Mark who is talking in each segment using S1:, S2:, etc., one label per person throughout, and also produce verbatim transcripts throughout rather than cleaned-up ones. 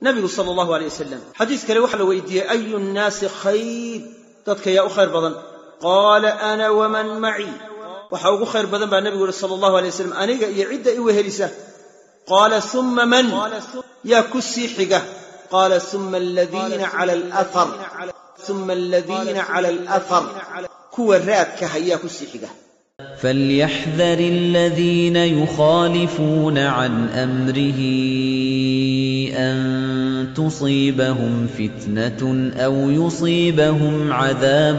S1: نبي صلى الله عليه وسلم حديث كلا وحلا ويدي أي الناس خير تدك يا أخير بدن قال أنا ومن معي وحوق خير بدن بقى النبي صلى الله عليه وسلم أنا يعد إيوهرسة قال ثم من يا كسي حقه قال ثم الذين على الأثر ثم الذين على الأثر كوى الرات كهيا كسي حقه
S2: فليحذر الذين يخالفون عن أمره أن تصيبهم فتنة أو يصيبهم عذاب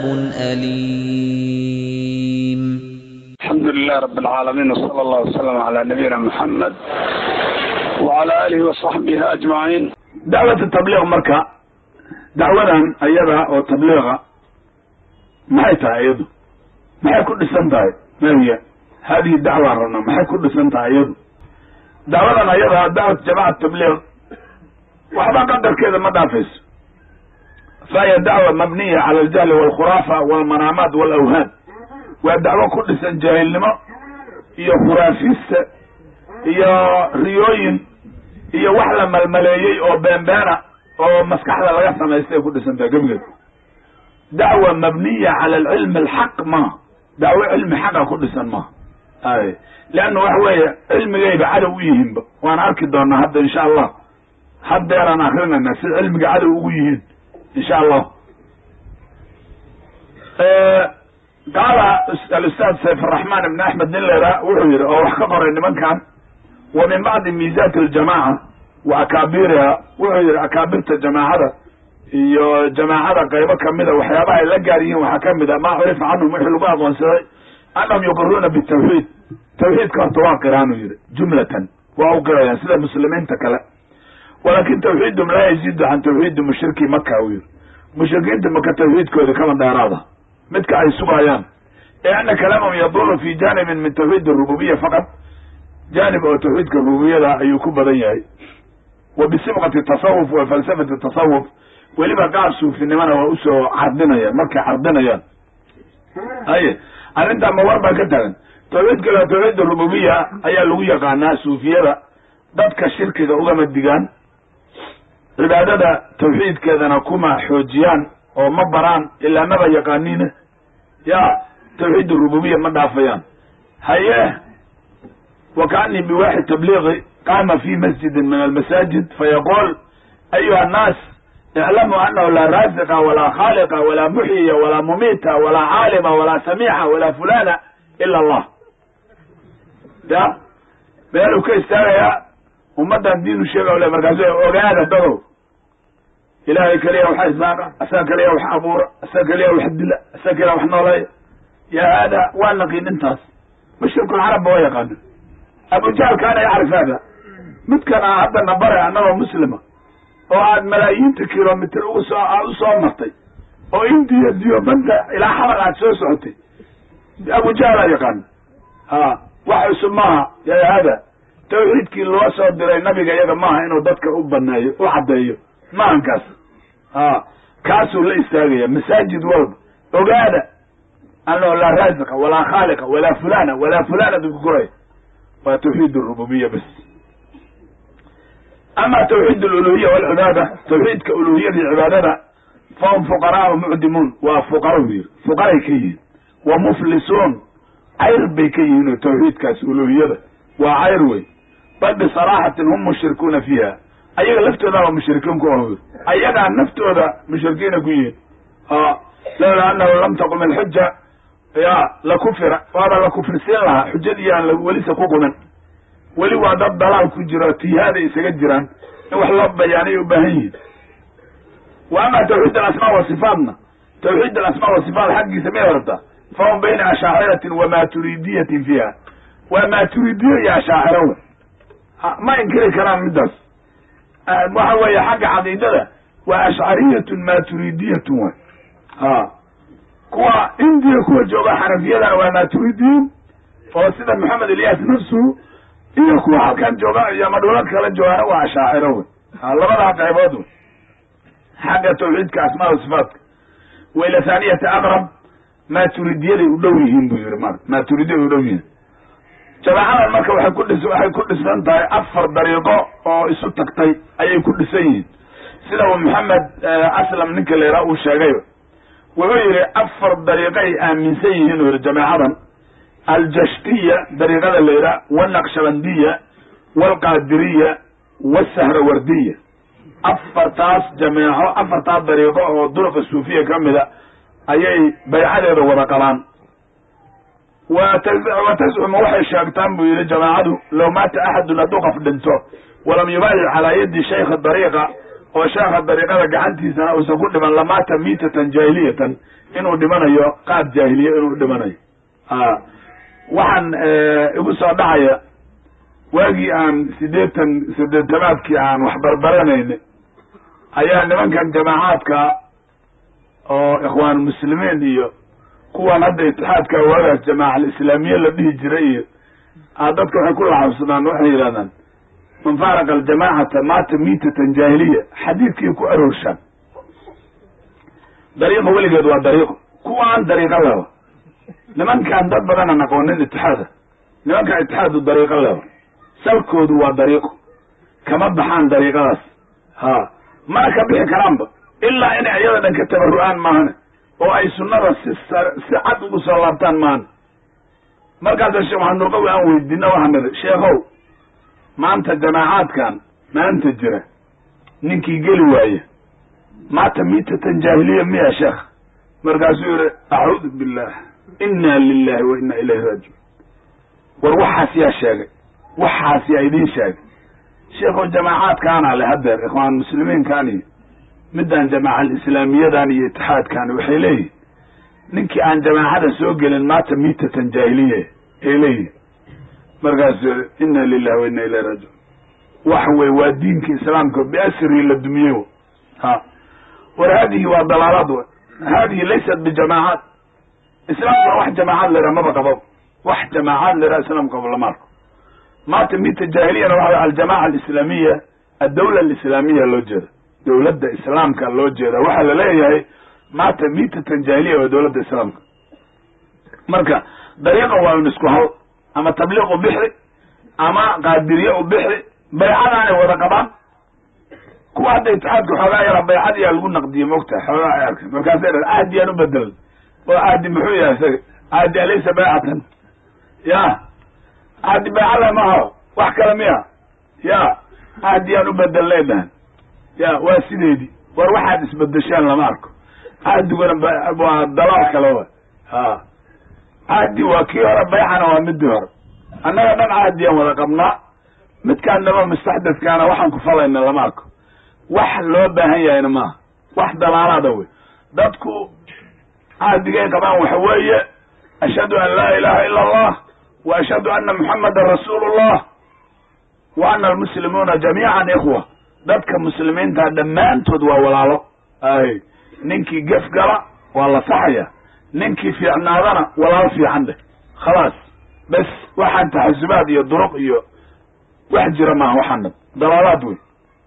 S2: أليم.
S3: الحمد لله رب العالمين وصلى الله وسلم على نبينا محمد وعلى آله وصحبه أجمعين. دعوة التبليغ مركة دعوة أيضا والتبليغ ما يتعيده ما يكون سنتهي ما هي هذه الدعوة رنا ما يكون سنتهي أيضا دعوة أيضا دعوة جماعة التبليغ وحبا قدر كذا مدافس فهي دعوة مبنية على الجهل والخرافة والمنامات والأوهام والدعوة كل سنة جاهل لما هي خرافيس هي ريوين هي وحلة ململايي أو بامبانا أو مسكحة لغاية ما يستيقظ كل سنة قبل دعوة مبنية على العلم الحق ما دعوة علم حق كل سنة ما أي لأنه هو علم جايب عدويهم وأنا أركض أن هذا إن شاء الله حد يرى آخرنا الناس العلم عدويهم إن شاء الله. أه قال الأستاذ سيف الرحمن بن أحمد نلرا وحير أو خبر إن من كان ومن بعض ميزات الجماعة وأكابرها وحير أكابرة الجماعة iyo jamaacada qaybo kamida waxyaabaha la gaariyeen waxa kamida ma xirif عنهم wixii lagu aqoonsaday annahum yuqirruna bitawhid tawhidka tawaqiraan yiri jumlatan wa uqirayaan sida muslimiinta kale walakin tawhidum la yazidu an tawhid mushriki makkah yiri mushrikiinta makkah tawhidkooda kama dheeraada midka ay sugayaan ee kalaamum yadulu fi janib min tawhid ar-rububiyyah faqat janib oo tawhidka rububiyyada ayuu ku badan yahay wa bisibqati tasawuf wa falsafati tasawuf weliba qaar suufinimana waa u soo cardinaya markay cardinayaan haye arrinta ma warba ka tagan tawhidka la tawhid rububiyya ayaa lagu yaqaanaa suufiyada dadka shirkiga uga madigaan cibaadada tawhidkeedana kuma xoojiyaan oo ma baraan ilaa maba yaqaaniina ya tawhid rububiyya ma dhaafayaan haye وكأني بواحد تبليغي قام في مسجد من المساجد فيقول أيها الناس اعلموا أنه لا رازق ولا خالق ولا محيي ولا مميت ولا عالم ولا سميع ولا فلان إلا الله ده بيقولوا كيف ترى ومدى الدين الشيء ولا مركزية وقاعدة دغو إلهي كليه وحاج باقة أساك ليه وحابورة أساك ليه وحدلة أساك ليه وحنولي يا هذا وانقين انتاس مشرك العرب بوي قادم أبو جهل كان يعرف هذا مت كان حتى نبرع أنه مسلمة وعاد ملايين كيلومتر وصار مرتي وإنتي يديو بنت إلى حمر عاد سوى سعودي أبو جهل يقان ها واحد سماها يا هذا توحيد كي لو سو ديري نبيغا يغا ما انو ددك u baneeyo u cadeeyo maankaas ha kaasu la istaagaya masaajid walba ogaada anna la raziqa wala khaliqa wala fulana wala fulana dukuray wa tawhid ar-rububiyyah bas ama tawhid al-uluhiyyah wal ibada tawhid ka uluhiyyah ibadada fahum fuqara wa mu'dimun wa fuqara fuqara kiyin wa muflisun ayr bikiyin tawhid kaas uluhiyyah wa ayr way بل بصراحة هم مشركون فيها أيها لفتوا ذا مشركين كوهور أيها نفتوا ذا مشركين كوهور آه لولا أنه لم تقم الحجة يا لكفر وهذا لكفر سيرها حجة دي وليس كوكونا ولي وعد الضلال كجراتي هذا يسجران وحلب يعني يبهين وأما توحيد الأسماء والصفاتنا توحيد الأسماء والصفات حق سميه ورده فهم بين أشاعرة وما تريدية فيها وما تريدية يا أشاعرون ما ينكر كلام من دس وهو حق عقيدة وأشعرية ما تريدية ها كوا إندي كوا جواب حنفية وما تريدين فوسيد محمد الياس نفسه إيه كوا كان جواب يا مدولات كلا جواب وأشاعره الله بدأ حق عباده حق توحيد كأسماء وصفات وإلى ثانية أقرب ما تريدين يدويهم بيرمان ما تريدين يدويهم jamaacadan marka waxay ku dhis waxay ku dhisan tahay afar dariiqo oo isu tagtay ayay ku dhisan yihiin sida uu maxamed aslam ninka la yidhaha uu sheegay wuxuu yidhi afar dariiqay aaminsan yihiin uu yidhi jamaacadan aljashtiya dariiqada la yidhaha walnaqshabandiya walqaadiriya wasahrawardiya afartaas jameeco afartaas dariiqo oo duruqa suufiya ka mida ayay baycadeeda wada qabaan wa tascuma waxay sheegtaan buu yidhi jamaacadu low maata axadun hadduu qof dhinto walam yubaayic calaa yadi shaykha dariiqa oo sheekha dariiqada gacantiisana uusan ku dhiman lamaata miitatan jaahiliyatan inuu dhimanayo qaad jaahiliya inuu dhimanayo a waxaan igu soo dhacaya waagii aan sideetan sideetamaadkii aan wax barbaranayna ayaa nimankan jamaacaadka oo ikhwaan muslimiin iyo kuwan hadda itixaadka waagaas jamaaca alislaamiya la dhihi jiray iyo dadka waxay ku laxabsadaan waxay yidhahdaan man faaraqa aljamaacata maata miitatan jaahiliya xadiidkii ku aroorshaan dariiqo weligeed waa dariiqo kuwa aan dariiqo leba nimankaan dad badanaan aqoonin itixaada nimankaan itixaadu dariiqo leba salkoodu waa dariiqo kama baxaan dariiqadaas ha mana ka bixi karaanba ilaa inay iyada dhan ka tabarru'aan maahane oo ay sunnada si si cad ugu soo laabtaan maahane markaasa sheekh maxamed nurqawi aan weydiino waxaan nidhi sheekhow maanta jamaacaadkan maanta jira ninkii geli waaya maata miitatan jaahiliya miya sheekh markaasuu yihi acuudu billah inna lilahi wa inna ilayhi raajiun war waxaas yaa sheegay waxaas yaa idiin sheegay sheekhow jamaacaadkaana le hadeer ikhwaan muslimiinkan iyo midaan jamaaca alislaamiyadan iyo itixaadkan waxay leeyihin ninkii aan jamaacada soo gelin maata miitatan jaahiliya ay leeyihin markaasuu yihi inna lilahi wa inna ilayhi raajiun wax wey waa diinka islaamka biasrii la dumiye ha war haadihi waa dalaalaad w haadihi laysat bijamaacaat islaamkuna wax jamaacaad la yidhaha maba qabo wax jamaacaad la yidhaha islaamka qabo lama arko maata miita jaahiliyana waxa aljamaca alislaamiya addawla alislaamiya loo jeeda dawladda islaamka loo jeeda waxaa la leeyahay maata miitatan jaahiliya waa dawladda islaamka marka dariiqa waa un isku hal ama tabliiq u bixi ama qaadiriye u bixi baycadaanay wada qabaan kuwa hadda itixaadka xoogaa yara baycadiyaa lagu naqdiye mogta xoogaa ay arkay markaasay dhan ahdiyaan u bedelan oo ahdi muxuu yahay isaga ahdi alaysa baycatan ya ahdi baycada maaha wax kale miya ya ahdiyaan u bedelnay dhahan ya waa sideedii war waxaad isbedeshaan lama arko ahdiguna waa dalaal kale wa ha ahdi waa kii hore baycana waa midii hore annaga dhan ahdiyaan wada qabnaa midkaanaba mustaxdadkaana waxaan ku falayna lama arko wax loo baahan yahayna maaha wax dalaalaada wey dadku ahdigay qabaan waxa weeye ashhadu an laa ilaha ila allah wa ashhadu anna muxamadan rasuulu llah wa ana almuslimuuna jamiican ikhwa dadka muslimiinta dhammaantood waa walaalo ay ninkii gef gala waa la saxaya ninkii fiicnaadana walaalo fiican dheh khalaas bes waxaan taxasubaad iyo duruq iyo wax jira maaha waxaana dalaalaad wey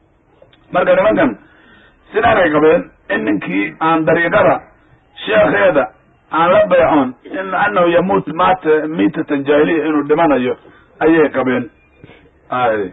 S3: marka nimankan sidaanay qabeen in ninkii aan dariiqada sheekheeda aan la baycoon in anahu yamuut maata miitatan jaahiliya inuu dhimanayo ayay qabeen ay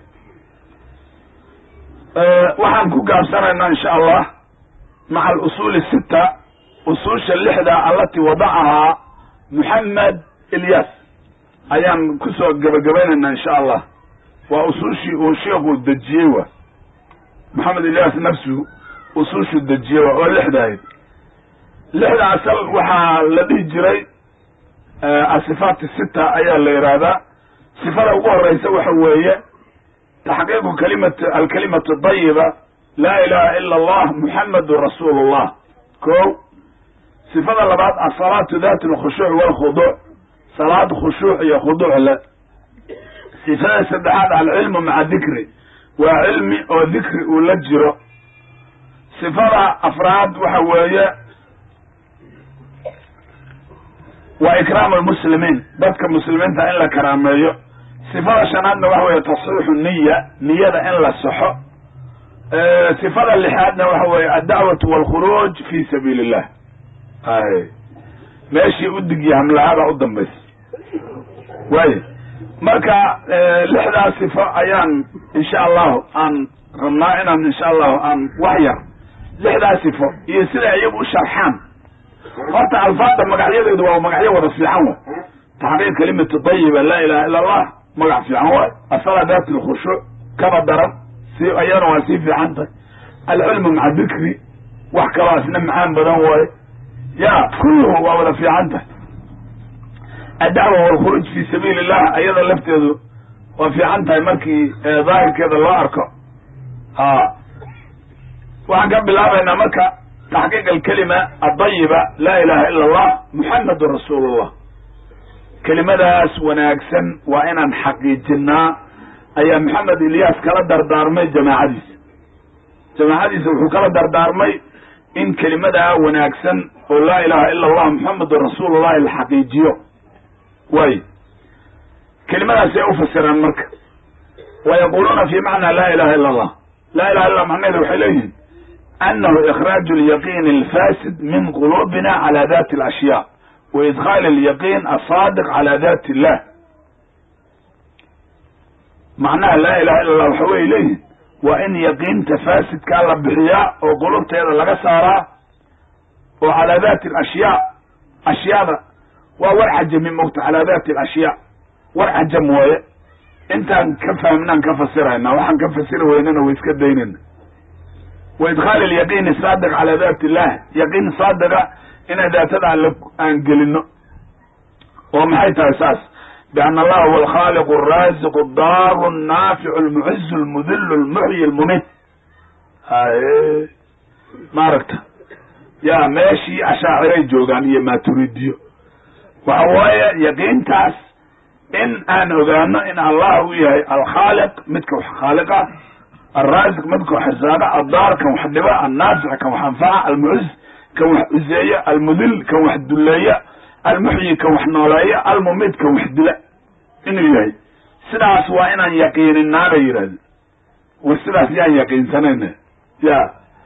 S3: waxaan ku gaabsanaynaa insha allah maca alusuuli sita usuusha lixda alati wadacahaa moxamed ilyas ayaan kusoo gebagabaynaynaa insha allah waa usuushii uu sheekhu dejiyey wa moxamed ilyas nafsuhu usuushuu dejiyey wa oo lixdahayd lixda asal waxaa la dhihi jiray asifaat sita ayaa la yidhaahdaa sifada ugu horeysa waxa weeye taxqiiqu kalimat alkalimatu dayiba laa ilaha ila allah muxamedun rasuulu llah ko sifada labaad asalaatu dat alkhushuuc walkhuduuc salaad khushuuc iyo khuduuc le sifada saddexaad alcilmu maca dikri waa cilmi oo dikri uu la jiro sifada afraad waxa weeye waa ikraam almuslimiin dadka muslimiinta in la karaameeyo sifada shanaadna waxa weeye tasxiixu niya niyada in la saxo sifada lixaadna waxa weeye addacwatu walkhuruuj fi sabiili illah ay meeshii u digya hamlaada u dambaysa waayo marka lixdaas sifo ayaan insha allahu aan rabnaa inaan insha allahu aan wax yar lixdaas sifo iyo sida iyagu u sharxaan horta alfaada magacyadeedu waa magacyo wada fiican wa taxqiiq kalimatu tayiba laa ilaha illa allah magac fiican waay asala daat lkhushuuc kaba daran si ayana waa sii fiican tahay alcilmu maca dikri wax kaloo isna macaan badan waaye ya kulluhu waa wada fiican tahay adacwa walkhuruuj fi sabiili illah ayada lafteedu waa fiican tahay markii daahirkeeda loo arko ha waxaan ka bilaabaynaa marka taxqiiq alkalima adayiba laa ilaha ila allah muxamedun rasuulullah kelimadaas wanaagsan waa inaan xaqiijinaa ayaa maxamed ilyaas kala dardaarmay jamaacadiisa jamaacadiisa wuxuu kala dardaarmay in kelimadaa wanaagsan oo laa ilaha ila allah muxamedun rasuulullahi la xaqiijiyo way kelimadaas ay ufasiraan marka wayaquluuna fi macna laa ilaha ila allah laa ilaha illa macnaheeda waxay leeyihin anahu ikhraaju اlyaqin alfasid min qulubina cala dati alashyaa waidkhaal اlyaqin asaadiq cala dati illah macnaha laa ilaha illa allah waxa way leeyihin waa in yaqiinta faasidkaa la bixiyaa oo qulubteeda laga saaraa oo calaa dati alashyaa ashyaada waa war cajami mogta calaa dati alashyaa war cajam waaye intaan ka fahmnaan ka fasirayna waxaan ka fasiri weynana way iska daynayna waidkhaal alyaqiini saadiq calaa dati illah yaqiin saadiqa inay daatada alle aan gelino oo maxay tahay saas biana allaha huwa alkhaaliqu alraasiqu aldaaru annaaficu almucizu almudilu almuxyi almumit haye maaragta ya meeshii ashaaciray joogaan iyo maaturidiyo waxa waaye yaqiintaas in aan ogaano in allah u yahay alkhaaliq midka wax khaaliqa alraasiq midka wax risaaqa addaar kan wax dhiba annaafic kan wax anfaca almuciz kan wax useeya almudil kan wax duleeya almuxyi kan wax nooleeya almumid kan wax dila inuu yahay sidaas waa inaan yaqiininaa bay yidhahde wa sidaas yaan yaqiinsanayna ya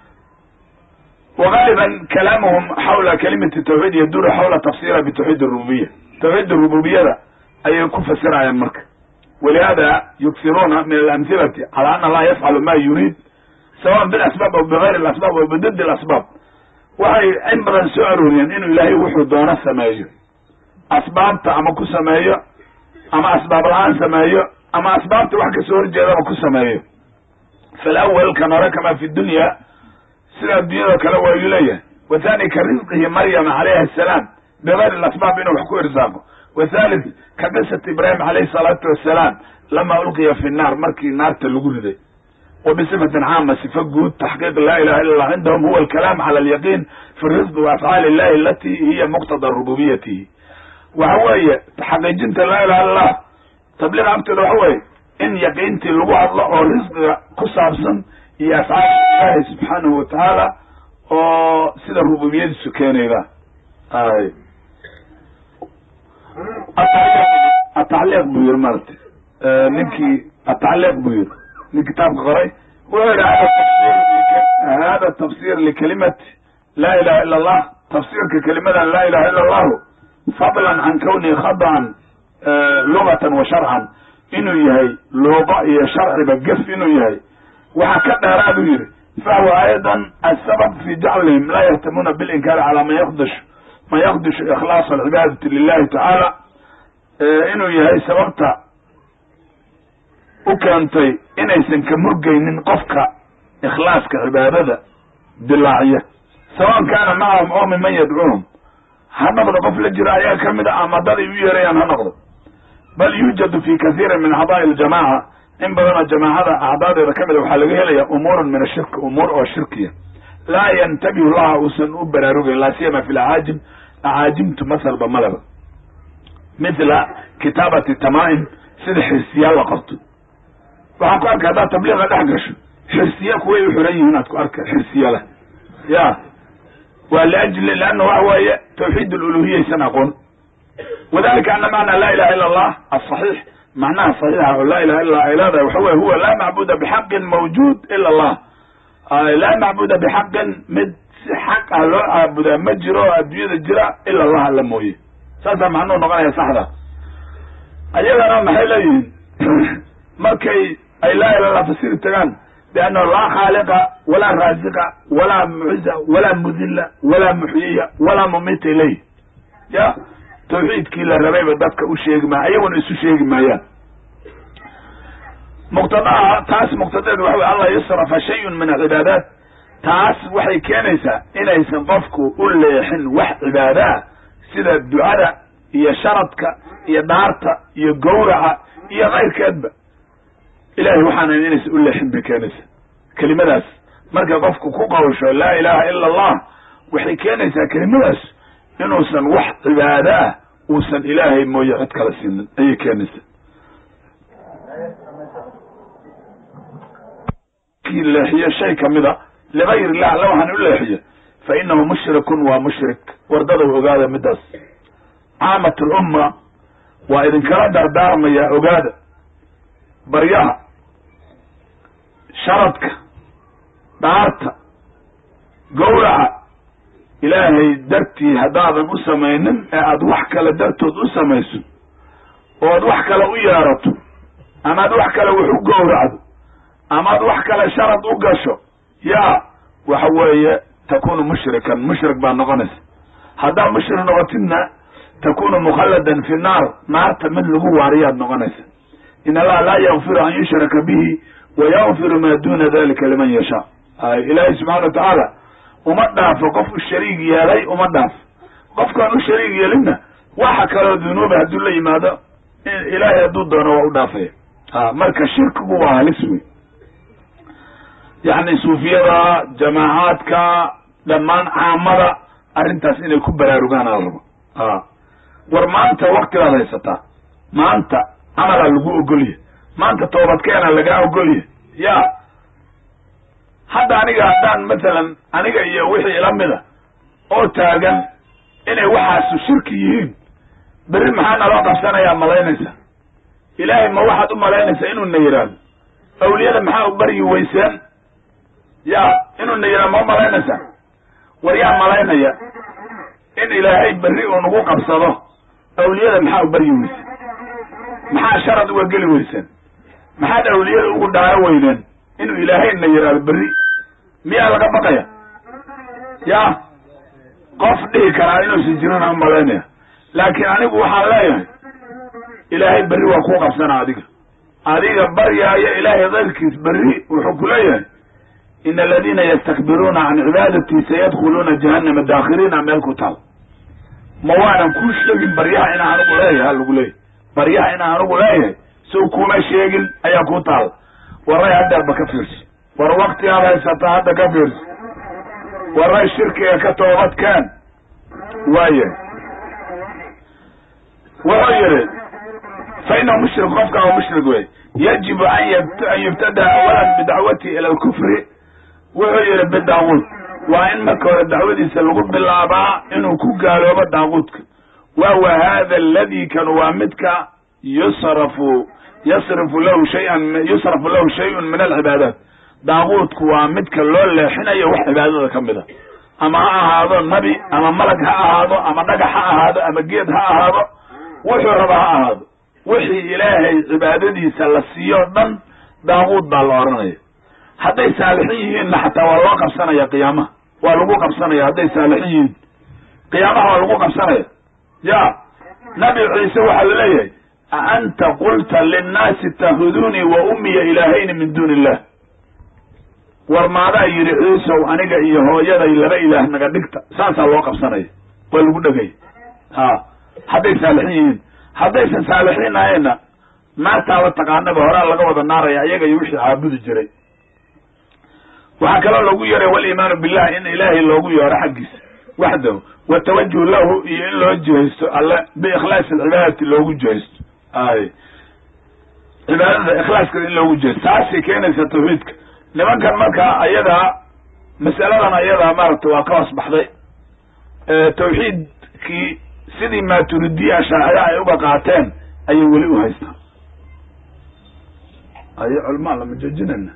S3: wagaliban kalaamuhum xawla kalimati tawxiid yaduru xawla tafsira bitawxiid arububiya tawxiid arububiyada ayay ku fasirayaan marka walihada yuksiruuna min alamhilati cala ana allaha yafcalu ma yuriid sawan bilasbaab aw bigayri alasbaab aw bididi alasbaab waxay in badan soo arooriyeen inuu ilaahay wuxuu doono sameeyo asbaabta ama ku sameeyo ama asbaab la-aan sameeyo ama asbaabta wax kasoo horjeedaba ku sameeyo falawal kan hore kama fi dunya sida addunyada kale waa yu leeyahay wathani ka risqihi maryama calayha asalaam bigayri alasbaab inuu wax ku irsaaqo wathalith ka qisati ibrahim calayhi salaatu wassalaam lama ulqiya fi nnaar markii naarta lagu riday وبصفة عامة صفة جود تحقيق لا إله إلا الله عندهم هو الكلام على اليقين في الرزق وأفعال الله التي هي مقتضى ربوبيته وهو تحقيق انت لا إله إلا الله تبليغ عبد هو إن يقينت اللغة الله والرزق كسابسا هي أفعال الله سبحانه وتعالى وسيدة الربوبية السكانية ذا آه. التعليق بير مرت آه نمكي التعليق بير من كتاب قرأي وهذا هذا التفسير لكلمة لا إله إلا الله تفسير ككلمة لا إله إلا الله فضلا عن كونه خضعا آه لغة وشرعا إنه يهي لغة شرع بقف إنه يهي وهكذا رابير فهو أيضا السبب في جعلهم لا يهتمون بالإنكار على ما يخدش ما يخدش إخلاص العبادة لله تعالى آه إنه يهي سببته u keentay inaysan ka murgaynin qofka ikhlaaska cibaadada dilaaciya sawan kaana macahum oo miman yadcuuhum ha noqdo qof la jira ayaa kamid a ama dad ay u yeerayaan ha noqdo bal yuujadu fi kathiirin min acdaa'i aljamaaca in badanoo jamaacada acdaadeeda kamid a waxaa laga helaya umuurun min ashirki umuur oo shirkiya laa yantabihu laha uusan u baraarugayn laa siyama fi lacaajim acaajimtu masalba malaba mithla kitaabati tamaa'im sida xirsiyaal la qabto waxaan ku arka haddaad tabliiqa dhex gasho xirsiya kuway u xiran yihiin aad ku arka xirsiya leh ya waa liajli leanna waxa weeye tawxiid aluluhiyaysan aqoon wadalika ana macna laa ilaha illa allah asaxiix macnaha saxiixa oo laa ilaha illa ay leedahay waxa weye huwa laa macbuda bixaqin mawjuud ila allah laa macbuda bixaqin mid si xaq ah loo caabudaa ma jiro oo adduunyada jira ila allah alla mooye saasaa macnuhu noqonaya saxda ayagana maxay leeyihiin markay ay laa ilaha illa fasiri tagaan biannahu laa khaaliqa walaa raasiqa walaa muciza walaa mudilla walaa muxyiya walaa mumita ilayh ya tawxiidkii la rabayba dadka u sheegi maaya ayaguna isu sheegi maayaan muqtadaha taas muqtadadeedu waxa wey alla yusrafa shayun min alcibaadaat taas waxay keenaysaa inaysan qofku u leexin wax cibaadaa sida ducada iyo sharadka iyo dhaarta iyo gawraca iyo kayrkeedba ilahay waxaanan inaysan u leexin bay keenaysaa kelimadaas markay qofku ku qawsho laa ilaha ila allah waxay keenaysaa kelimadaas inuusan wax cibaado ah uusan ilaahay mooye cid kala siinin ayay keenaysaa kii leexiyo shay kamida ligayr illah alla waxaan u leexiyo fa inahu mushrikun waa mushrik wardada ogaada midaas caamat lumma waa idinkala dardaarmayaa ogaada baryaha sharadka dhaarta gawraca ilaahay dartii haddaadan u samaynin ee aada wax kale dartood u samayso oo ad wax kale u yeerato ama ad wax kale wax u gawracdo ama ad wax kale sharad u gasho yaa waxa weeye takunu mushrikan mushrik baa noqonaysa haddaad mushrik noqotidna takunu mukhalladan fi naar naarta mid lagu waariyaad noqonaysa in allaha laa yakfiru an yushraka bihi wayakfiru maa duna dalika liman yashaa ilaahay subxana wa tacaala uma dhaafo qof u shariig yeelay uma dhaafo qofkaan u shariig yeelinna waxa kaloo dunuuba hadduu la yimaado ilaahay hadduu doono waa u dhaafaya a marka shirkigu waa halis wey yacni suufiyada jamaacaadka dhammaan caamada arrintaas inay ku baraarugaan ala rabo a war maanta waktibaad haysataa maanta camalaa lagu ogolyahay maanta toobadkeena lagaa ogolyahay ya hadda aniga haddaan masalan aniga iyo wixii ila mida oo taagan inay waxaasu shirki yihiin berri maxaa naloo qabsanayaa malaynaysa ilaahay ma waxaad u malaynaysaa inuu na yidhaahdo awliyada maxaa u baryi weyseen ya inuu na yidhahdo ma malaynaysaa war yaa malaynaya in ilaahay berri uu nagu qabsado awliyada maxaa u baryi weyseen maxaa sharad uga geli weyseen maxaad awliyada ugu dhaaro weyneen inuu ilaahay na yidhaahdo berri miyaa laga baqaya ya qof dhihi karaa inuusan jirin aan malaynaya laakiin anigu waxaan leeyahay ilaahay berri waa kuu qabsana adiga adiga baryaayo ilaahay kayrkiis berri wuxuu ku leeyahay ina aladiina yastakbiruuna can cibaadatii sayadkhuluuna jahannama daakhiriina meel ku taal ma waanan kuu sheegin baryaha inaa anigu leeyahay ha lagu leeyahay baryaha inaa anigu leeyahay sow kuma sheegin ayaa ku taal waray haddeerba ka fiirso war waktigaad haysataa hadda ka fiirso waray shirkiga ka toobadkeen waayahay wuxuu yihi fa inahu mushrik qofka oo mushrik wey yajibu an an yubtada awalan bidacwati ila alkufri wuxuu yihi bidaaquud waa in marka hore dacwadiisa lagu bilaabaa inuu ku gaaloobo daaquudka wa wa hada aladi kan waa midka yusrafu yasrifu lahu shayan yusrafu lahu shayun min alcibaadaat daaquudku waa midka loo leexinayo wax cibaadada ka mid a ama ha ahaado nabi ama malag ha ahaado ama dhagax ha ahaado ama geed ha ahaado wuxuu raba ha ahaado wixii ilaahay cibaadadiisa la siiyo dhan daaquud baa la oranaya hadday saalixiin yihiinna xataa waa loo qabsanaya qiyaamaha waa lagu qabsanaya hadday saalixiin yihiin qiyaamaha waa lagu qabsanaya ya nabi ciise waxaa la leeyahay a anta qulta linnaasi ittakhidunii wa ummiya ilaahayni min duuni illah war maadaa yidhi ciisow aniga iyo hooyaday laba ilaah naga dhigta saasaa loo qabsanaya waa lagu dhegay ha hadday saalixiin yihiin haddaysan saalixiin ahayna naartaaba taqaanaba horaa laga wada naaraya iyaga iyo wixii caabudi jiray waxaa kaloo lagu yeeray waliimaanu billah in ilaahay loogu yeero xaggiisa waxdahu watawajuh lahu iyo in loo jihaysto alle biikhlaasi alcibaadati loogu jihaysto ay cibaadada ikhlaaskeeda in loogu jihaysto taasay keenaysa tawxiidka nimankan markaa ayadaa masaladan ayadaa maaragtay waa ka hoos baxday tawxiidkii sidii maaturidiya shaacira ay uga qaateen ayay weli u haystaan ay culmaa lama joojinayna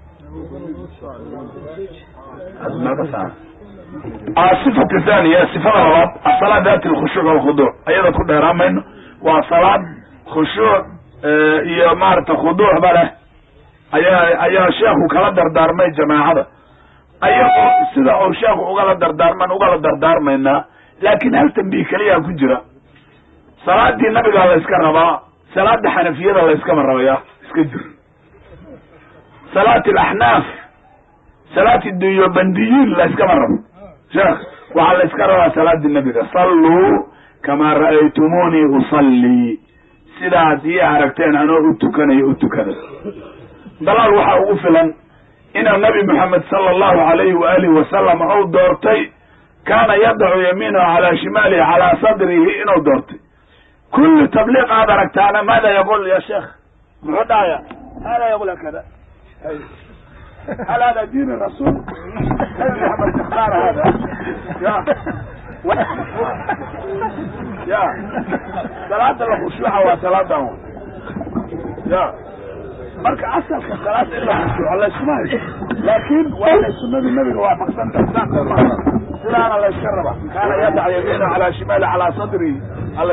S3: asifatu thaniya sifada labaad asalaad daati alkhushuuc walkhuduuc ayada ku dheeraamayno waa salaad khushuuc iyo maarata khuduucba leh ayaa ayaa sheekhu kala dardaarmay jamaacada ayagoo sida uu sheekhu ugala dardaarman ugala dardaarmaynaa laakiin hal tambiih keliyaa ku jira salaadii nabigaa la yska rabaa salaada xanafiyada la yskama rabaya iska jir salaat alaxnaaf salaati duyubandiyiin la yskama rabo sheekh waxaa la yska rabaa salaadii nabiga salluu kamaa ra'aytumuunii usallii sidaad ii aragteen anoo u tukanayo u tukada dalaal waxaa ugu filan inuu nabi moxamed sala allahu alayhi waalihi wasalam ou doortay kaana yadacu yamiinahu calaa shimaalihi calaa sadrihi inuu doortay kulli tabliiq aad aragtaana maada yaqul ya sheekh muxuu dhahaya hada yaqul hakada hal hada diin rasuul nabi moxamed ikhtaar hada ya ya salaada la khushuuca waa salaadan ya marka asalka salaada ila khushuuca la isma hayso laakiin waa inay sunnadii nabiga waafaqsan tahay sidaana la iska raba kaana yadac yamiinahu calaa shimaali calaa sadrihi alla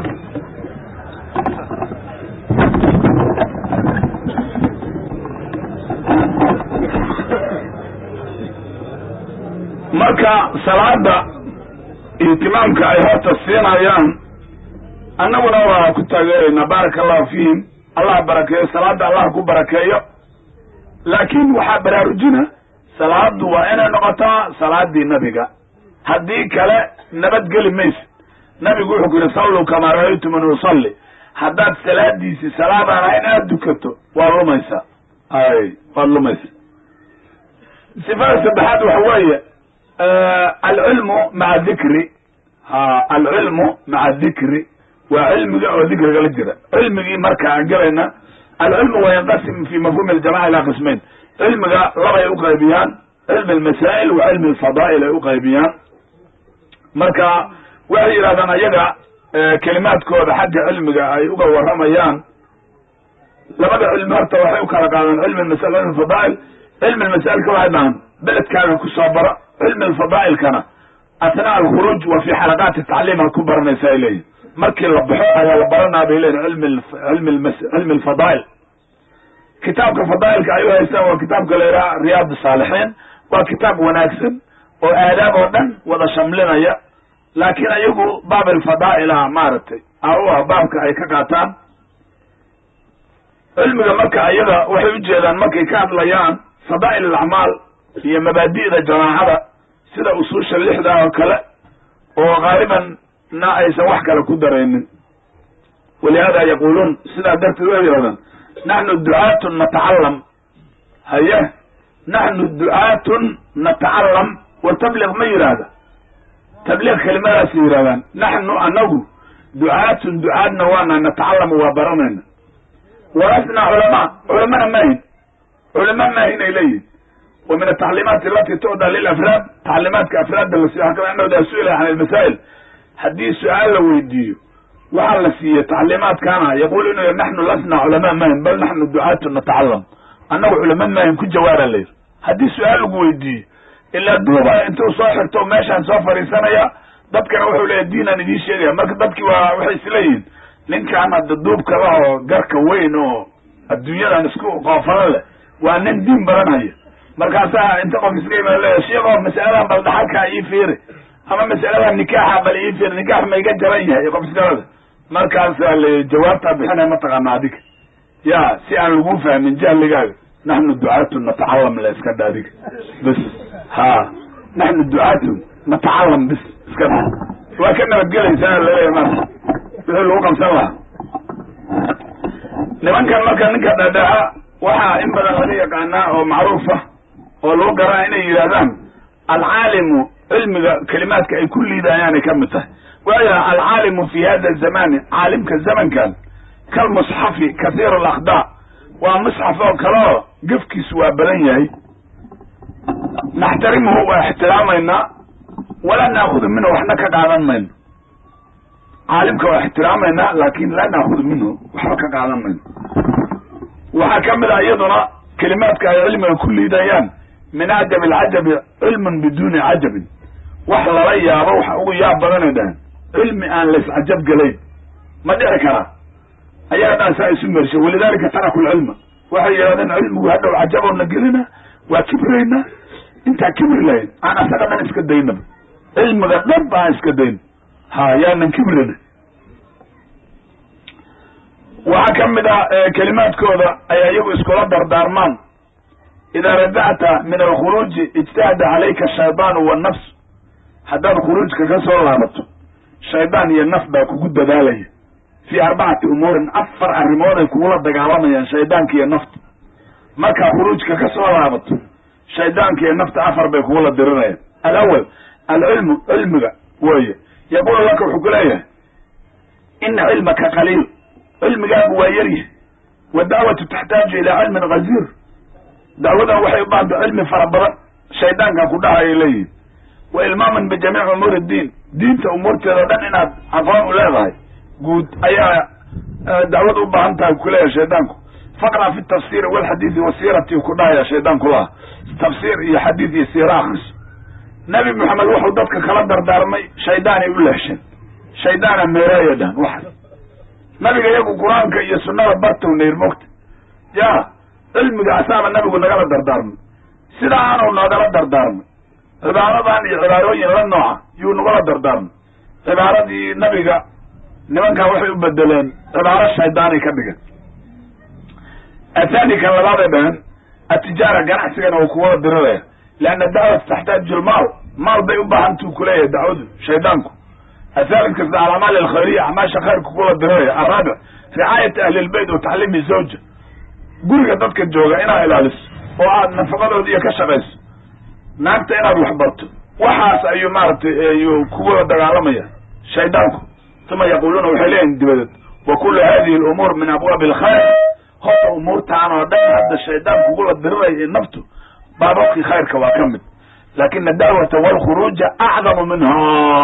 S3: marka salaada ihtimaamka ay horta siinayaan annaguna waa ku taageeraynaa baaraka allahu fiihim allah barakeeyo salaada allah ku barakeeyo laakiin waxaa baraarujina salaadu waa inay noqotaa salaadii nabiga haddii kale nabadgeli maysa nabigu wuxuu ku yidhi salluu kamaa ra'aytumuni usalli haddaad salaadiisi salaadaan ahayn aad dukato waad lumaysaa ay waad lumaysa sifada saddexaad waxa weeye alcilmu maca dikri ha alcilmu maca dikri waa cilmiga oo dikriga la jira cilmigii marka aan gelayna alcilmu waa yanqasim fi mafhumi aljamaca ilaa qismayn cilmiga labay uqaybiyaan cilmi almasaa'il wa cilmi alfadaa'il ay uqaybiyaan marka waxay yidhahdaan ayaga kelimaadkooda xagga cilmiga ay uga warramayaan labada cilmi horta waxay u kala qaadaan cilmi almasa'il cilmi alfadaa'il cilmi almasa'ilka waxay dhahaan beledkaaga kusoo bara cilmi alfadaa'ilkana athnaa alkhuruuj wa fi xalaqaati tacliim aad ku baranaysa ay leeyihin markii la baxo ayaa la baranaa bay leeyihin cilmi cilmi cilmi alfadaa'il kitaabka fadaa'ilka ay u haystaan waa kitaabka la yidhaha riyaad saalixiin waa kitaab wanaagsan oo aadaab oo dhan wada shamlinaya laakiin ayagu baab alfadaa'ila maaragtay a u ah baabka ay ka qaataan cilmiga marka ayaga waxay ujeedaan markay ka hadlayaan fadaa'il alacmaal iyo mabaadi'da jamaacada sida usuusha lixda oo kale oo qaaliban na aysan wax kale ku daraynin walihada yaquluun sidaa darteed way yidhahdaan naxnu ducaatun natacalam haye naxnu ducaatun natacalam wa tabliq ma yidhaahda tabliiq kelimadaas yidhahdaan naxnu anagu ducaatun ducaadna waana natacalamu waa baranayna walasnaa culamaa culamana maahin culama maahin ay leeyihin wa min atacliimaat alati tucda lilafraad tacliimaadka afraadda la siiyo waxaa kamid annahu su-ila can almasaa'il haddii su-aal la weydiiyo waxaa la siiyey tacliimaadkaana yaqul inuu yidhi naxnu lasnaa culamaa maahin bal naxnu ducaatun natacalam annagu culama maahin ku jawaaba la yidhi haddii su-aal lagu weydiiyo ilaa duuba intuu soo xirto meeshaan soo fadhiisanaya dadkana wuxuu leeyahy diinaan idiin sheegaya marka dadkii waa waxay isleeyihin ninkaan hadda duubkala oo garka weyn oo adduunyadan isku qoofala leh waa nin diin badanhaya markaasaa inta qof iska imaa leeya sheekoo mas'aladan bal dhaxalkaa ii fiiri ama mas'aladan nikaaxa bal ii fiiri nikaax ma iga jaran yahay qof iskalada markaasaa la jawaabtaa bixinaya mataqaana adiga ya si aan lagu fahmin jahligaaga naxnu ducaatun natacalam la iska dha adiga bas ha naxnu ducaatun natacalam bis iska dha waa ka nabadgelaysaa laleeya marka wixii lagu qabsan lahaa nimankan marka ninka dhadhaca waxaa in badan laga yaqaanaa oo macruufa oo lagu garaa inay yidhahdaan alcaalimu cilmiga kelimaadka ay ku liidayaanay ka mid tahay waayo alcaalimu fi hada zamani caalimka zamankan kalmusxafi kathiir alakdaa waa musxaf oo kaleo gefkiisu waa badan yahay naxtarimuhu waa ixtiraamaynaa walaa naakudu minhu waxna ka qaadan mayno caalimka waa ixtiraamaynaa laakin laa naakudu minhu waxba ka qaadan mayno waxaa kamid a iyaduna kelimaadka ay cilmiga ku liidayaan min acjab alcajabi cilmun biduni cajabin wax lala yaabo waxa ugu yaab badanay dhahan cilmi aan laiscajab gelayn ma dhici karaa ayaga dhan saa isu mershay walidaalika taraku lcilma waxay yidhahdeen cilmigu hadhow cajabowna gelina waa kibrayna intaa kibri lahayn aan asaga dhan iska daynaba cilmiga dhan ba aan iska dayn ha yaanan kibrina waxaa ka mid ah kelimaadkooda ay iyagu iskula dardaarmaan idaa rajacta min alkhuruuji ijtahada calayka ashaydaanu wannafs haddaad khuruujka ka soo laabato shaydaan iyo naf baa kugu dadaalaya fii arbacati umuurin afar arrimood ay kugula dagaalamayaan shaydaanka iyo nafta markaa khuruujka ka soo laabato shaydaanka iyo nafta afar bay kugula dirinayaan alawal alcilmu cilmiga weeye yaqulu laka wuxuu ku leeyahay ina cilmaka qaliil cilmigaagu waa yaryahay wadacwatu taxtaaju ilaa cilmin ghaziir dacwadan waxay u baahda cilmi fara badan shaydaankan ku dhahayay leeyihin wa ilmaaman bijamiici umuuri diin diinta umuurteeda o dhan inaad aqoon u leedahay guud ayaa dacwad u baahan tahay kuleeyahay shaydaanku faqra fi tafsiri walxadiidi wasiirati ku dhahaya shaydaanku laha tafsiir iyo xadiid iyo siira akriso nabi maxamed wuxuu dadka kala dardaarmay shaydaanay u leesheen shaydaana meereeya dhan waxas nabiga iyagu qur-aanka iyo sunnada bartow nayr mogta ya cilmiga asaaba nabigu nagala dardaarmay sidaa aanu noogala dardaarmay cibaaradan iyo cibaarooyin la nooca yuu nagala dardaarmay cibaaradii nabiga nimankan waxay u bedeleen cibaaro shaydaanay ka dhigan athani kan labaaday dhahan atijaara ganacsigana uu kuwada diriraya lianna dacwata taxtaaju lmaal maal bay u baahantuu kuleeyahay dacwadu shaydaanku athalid kasda alacmaal alkhayriya acmaasha khayrka kuwada diriraya araabic ricaayati ahli lbeyt wa tacliimi zawja guriga dadka jooga inaad ilaaliso oo aad nafaqadooda iyo ka shaqayso naagta inaad waxbarto waxaas ayuu maaragtay ayuu kuwada dagaalamaya shaydaanku uma yaquluuna waxay leeyihin dibadeed wa kullu hadihi alumuur min abwaabi alkhayr horta umuurtaan oo dhan hadda shaydaan kugula diriraya naftu baababkii khayrka waa ka mid laakina dacwata walkhuruuja acdamu minha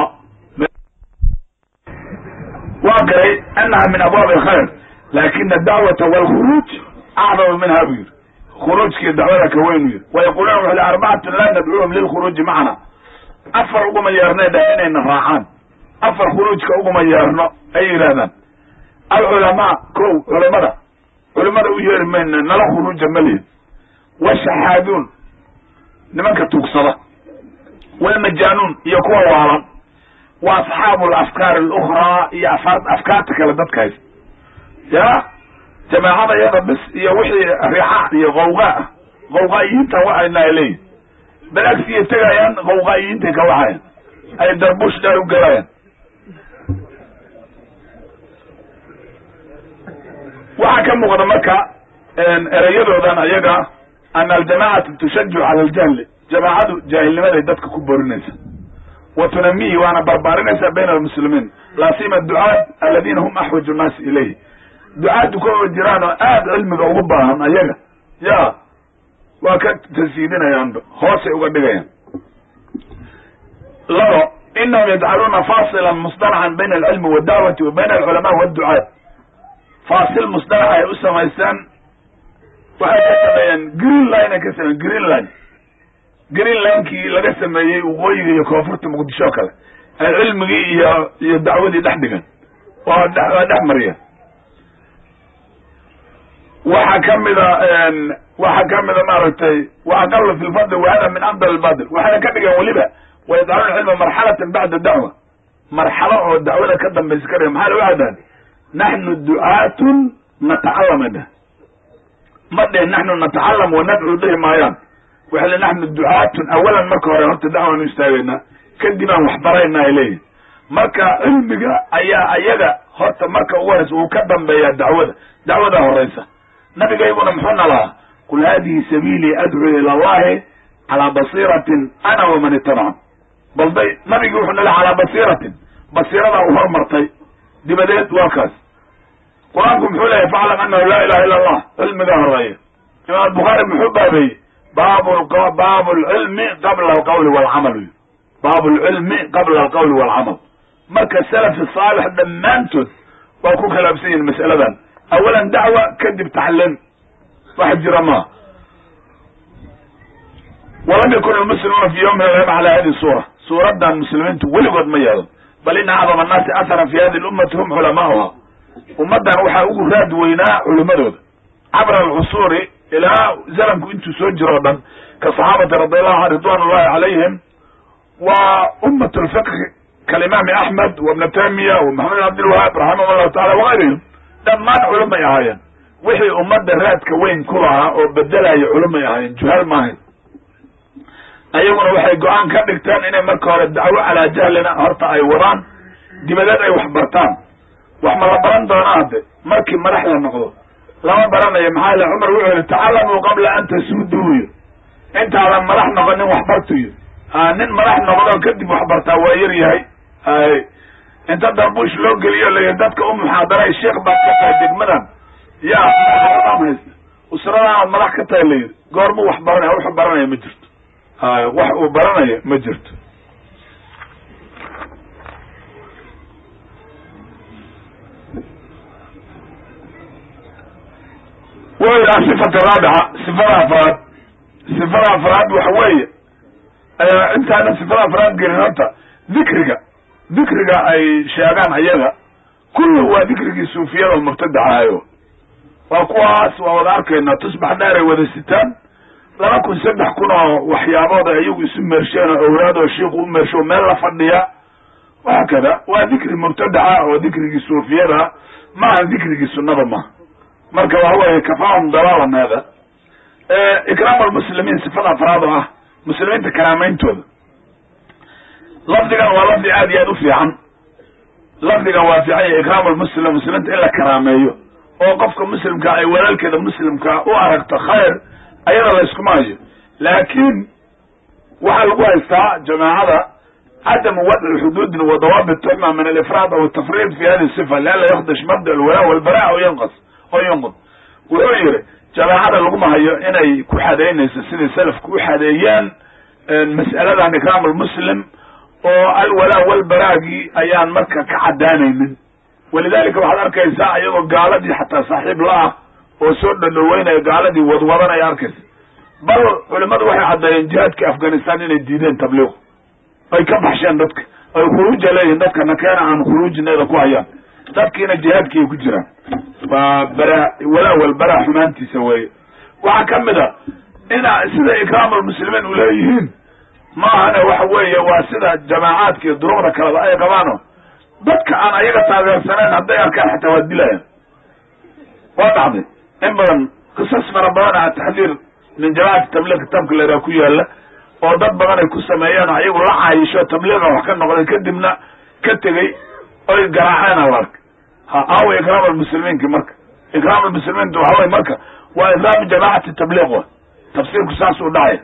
S3: waa garay anaha min abwaabi alkhayr laakina dacwata walkhuruuj acdamu minha buu yiri khuruujkii dacwada ka weyn u yiri wayaquluuna wuxuu li arbacatun laa nadcuuhum lilkhuruuji macana afar uguma yeernay dha inayna raacaan afar khuruujka uguma yeerno ay yidhahdaan alculamaa kow culamada culimada u yeeri mayna nala khuruuja malihin washaxaaduun nimanka tuugsada walmajaanuun iyo kuwa waalan wa asxaabu alafkaar alukhraa iyo afkaarta kale dadka haysta ya jamaacada yada bis iyo wixii rixa iyo qawgaa ah qawqaa'iyiinta waxayna ay leeyihin balagsiya tegayaan qawqaa'iyiintay ka waxayan ay darbush dheer u galayaan waxaa ka muuqda marka ereyadoodan ayaga ana aljamacatu tushaju cala aljahli jamaacadu jaahilnimaday dadka ku borinaysa wa tunamihi waana barbaarinaysa bayna almuslimiin laasima ducaad aladiina hum axwaju nnaasi ilayhi ducaaddu ka jiraan oo aada cilmiga ugu baahan ayaga ya waa ka tasiidinayaanba hoosay uga dhigayaan labo inahum yajcaluuna faasilan musdalacan bayna alcilmi waddacwati wa bayna alculamaa wadducaad faasil musdalax ay u samaystaan waxay ka sameeyeen green line ay ka sameyen green line green linekii laga sameeyey waqooyiga iyo koonfurta muqdisho o kale ay cilmigii iyo iyo dacwadii dhex dhigan waa dhe waa dhex mariya waxaa kamida waxaa kamida maaragtay waaqala fi lfadl wahada min afdal albadl waxayna ka dhigeen weliba wayajcaluuna cilma marxalatan bacda dacwa marxalo oo dacwada ka dambaysa ka dhigan maxaa laga hadaan naxnu ducaatun natacalama dheh ma dheh naxnu natacalam wanadcu dhihi maayaan waxay le naxnu ducaatun awalan marka hore horta dacwaanu istaagaynaa kadib aan waxbarayna ay leeyihin marka cilmiga ayaa ayaga horta marka ugu horeysa uu ka dambeeyaa dacwada dacwadaa horeysa nabigayguna muxuuna lahaa qul hadihi sabiilii adcuu ila allahi calaa basiiratin ana waman itabacan bal day nabigi wuxuu nala calaa basiiratin basiiradaa u hormartay dibadeed waa kaas qur-aanku muxuu leeyahy faclam anahu laa ilaha illa allah cilmigaa horeeya imaam albukhaari muxuu baabeeyey baab baabu lcilmi qabla alqawli walcamal baabu lcilmi qabla alqawli walcamal marka salafi saalix dhammaantood waa ku khilaafsan yihin mas'aladan awalan dacwa kadib tacliim wax jira maa walam yakun almuslimuuna fi yawmin alyawm ala hadihi suura suuraddan muslimiintu weligood ma yeelan bal ina acdama annaasi aharan fi hadihi lummati hum culamaauha ummaddan waxaa ugu raad weynaa culimadooda cabra alcusuuri ilaa zamanku intuu soo jiro o dhan ka saxaabati radiallahu an ridwan ullahi calayhim waa ummat lfiqhi kalimaami axmed wa ibna taymiya wa maxamed bin cabdilwahaab raximah allahu tacala wagayrihim dhammaan culumay ahaayeen wixii ummadda raadka weyn ku lahaa oo bedelaya culumay ahaayeen juhaal maahayn ayaguna waxay go-aan ka dhigteen inay marka hore dacwo calaa jahlina horta ay wadaan dibadeed ay wax bartaan wax ma la baran doonaa hadde markii madax la noqdo lama baranayo maxaa le cumar wuxuu yihi tacalamuu qabla an tasuuduuyo intaadan madax noqonin wax bartuyo nin madax noqdo kadib wax bartaa waa yar yahay ay inta darbuush loo geliyo layihi dadka u muxaadaray sheekh baad ka tahay degmadan ya haysta usradanaad madax ka tahay layidhi goormuu wax baranaya wuxuu baranaya ma jirto ay wax uu baranayo ma jirto wuxuu yidhaha sifata raabica sifada afraad sifada afraad waxa weeye intaana sifada afraad gelin horta dikriga dikriga ay sheegaan ayaga kullu waa dikrigii suufiyada oo mubtadacahayo waa kuwaas waa wada arkayna tusbax dheer ay wada sitaan laba kun saddex kun oo waxyaabooda ayagu isu meersheen oo awraad oo shiiku u meersho meel la fadhiya waxa kada waa dikri mubtadaca oo dikrigii suufiyada maaha dikrigii sunnada maha marka waxa weeye kafaahum dalaalan hada ikraam almuslimiin sifada afraad oo ah muslimiinta karaameyntooda lafdigan waa lafdi aad iyo aad u fiican lafdigan waa fiican ya ikraam almuslim muslimiinta in la karaameeyo oo qofka muslimka ay walaalkeeda muslimka u aragto khayr ayada la iskuma hayo laakin waxaa lagu haystaa jamaacada cadamu wadci xuduudin wa dawaabit tuxma min alifraad aw atafriid fi hadi sifa lianla yakdash mabda alwalaa walbara aw yanqas oo yanqud wuxuu yihi jamaacada laguma hayo inay ku xadeynayso siday salafku u xadeeyeen mas'aladan ikraam almuslim oo alwalaa walbaraagii ayaan marka ka cadaanaynin walidalika waxaad arkaysaa ayagoo gaaladii xataa saaxiib la-ah oo soo dhadhaweynaya gaaladii wadwadan ay arkaysa bal culimadu waxay caddeeyeen jihaadkii afghanistan inay diideen tabliiq ay ka baxsheen dadka ay khuruuja leeyihin dadka nakeena aan khuruujineeda ku hayaan dadkiina jihaadkii ay ku jiraan waa bara walaa walbara xumaantiisa weeye waxaa kamid a ina sida ikraam almuslimiin u leeyihiin maahane waxa weeye waa sida jamaacaadka iyo duruqda kaleba ay qabaano dadka aan ayaga taageersanayn hadday arkaan xataa waa dilayaan waa dhacday in badan qisas fara badan a taxdiir min jamaacati tabliiq kitaabka laraa ku yaala oo dad badan ay ku sameeyeen ayagu la caayisho tabliiqa wax ka noqday kadibna ka tegey oy garaaceen al arka ha aawa ikraam almuslimiinki marka ikraam almuslimiinta waxa weye marka waa ikraam jamaacati tabliiq wa tafsiirku saas uu dhacay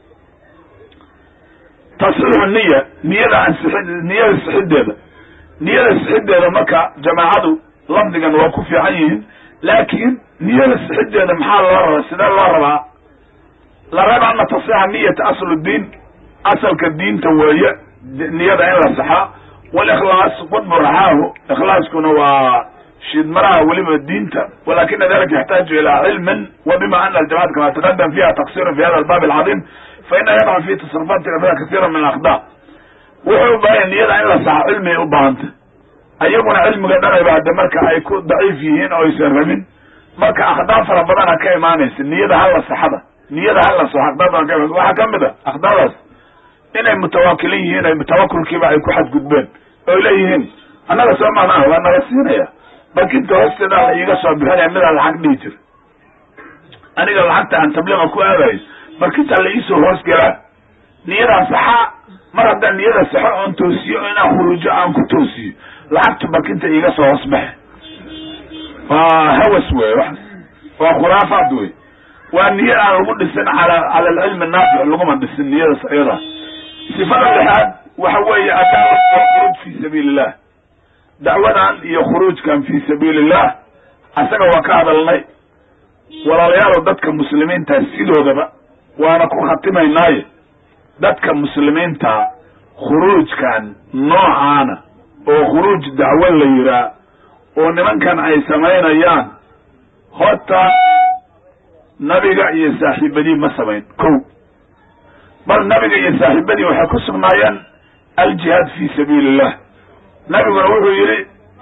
S3: tasxiixu niya niyada ansixi niyada sixideeda niyada sixideeda marka jamaacadu lafdigan waa ku fiican yihiin laakin niyada sixideeda maxaa loo rabaa sidee loo rabaa la raba ana tasixa niyata aslu diin asalka diinta weeye niyada in la saxaa walikhlaas qudbu raxaahu ikhlaaskuna waa shiidmaraha weliba diinta walakina dalika yaxtaaju ilaa cilmin wa bima ana aljamacata kama taqadam fiha taqsirun fi hada albaab alcadiim faina yaqع fi tasarufati fiha kasiira min alakda wuxuu ubahanya niyada in la saxo cilmigay u baahanta ayaguna cilmiga dhanayba hadda marka ay ku daciif yihiin oo aysan rabin marka akhdaa fara badana ka imaanaysa niyada hala saxada niyada hala saxo akhdaa badan ka imaanaysa waxaa kamid a akhdaadaas inay mutawaakilin yihiin ay tawakulkiiba ay ku xadgudbeen oy leeyihiin annaga soo maanaa waa naga siinaya barkinta hoosteeda la iiga soo bixinaya midaan lacag dhihi jir aniga lacagta aan tabliiqa ku aadayo barkinta la iisoo hoos galaa niyadaan saxaa mar haddaan niyada saxo oon toosiyo inaan khuruujo aan ku toosiyo lacagtu barkinta iiga soo hoos baxe waa hawas wey waxas waa khuraafaad wey waa niya aan lagu dhisin ala cala alcilmi naafic laguma dhisin niyadaas ayada sifada lixaad waxa weeye adacwa walkhuruuj fi sabiili illah dacwadan iyo khuruujkan fi sabiili illah asaga waa ka hadalnay walaalayaalow dadka muslimiinta sidoodaba waana ku khatimaynaaye dadka muslimiinta khuruujkan noocaana oo khuruuj dacwo la yiraa oo nimankan ay samaynayaan horta nabiga iyo saaxiibadii ma samayn ko bal nabiga iyo saaxiibadii waxay ku sugnaayeen aljihaad fi sabiili illah nabiguna wuxuu yihi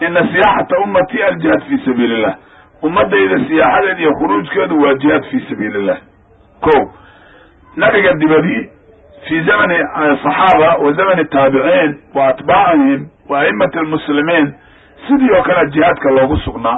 S3: ina siyaaxata ummati aljihaad fi sabiili illah ummadayda siyaaxadeed iyo khuruujkeedu waa jihaad fi sabiili illah ko nabiga dibadii fi zamani saxaaba wa zamani taabiciin wa atbaacihim wa a'immati almuslimiin sidii oo kale jihaadka loogu sugnaa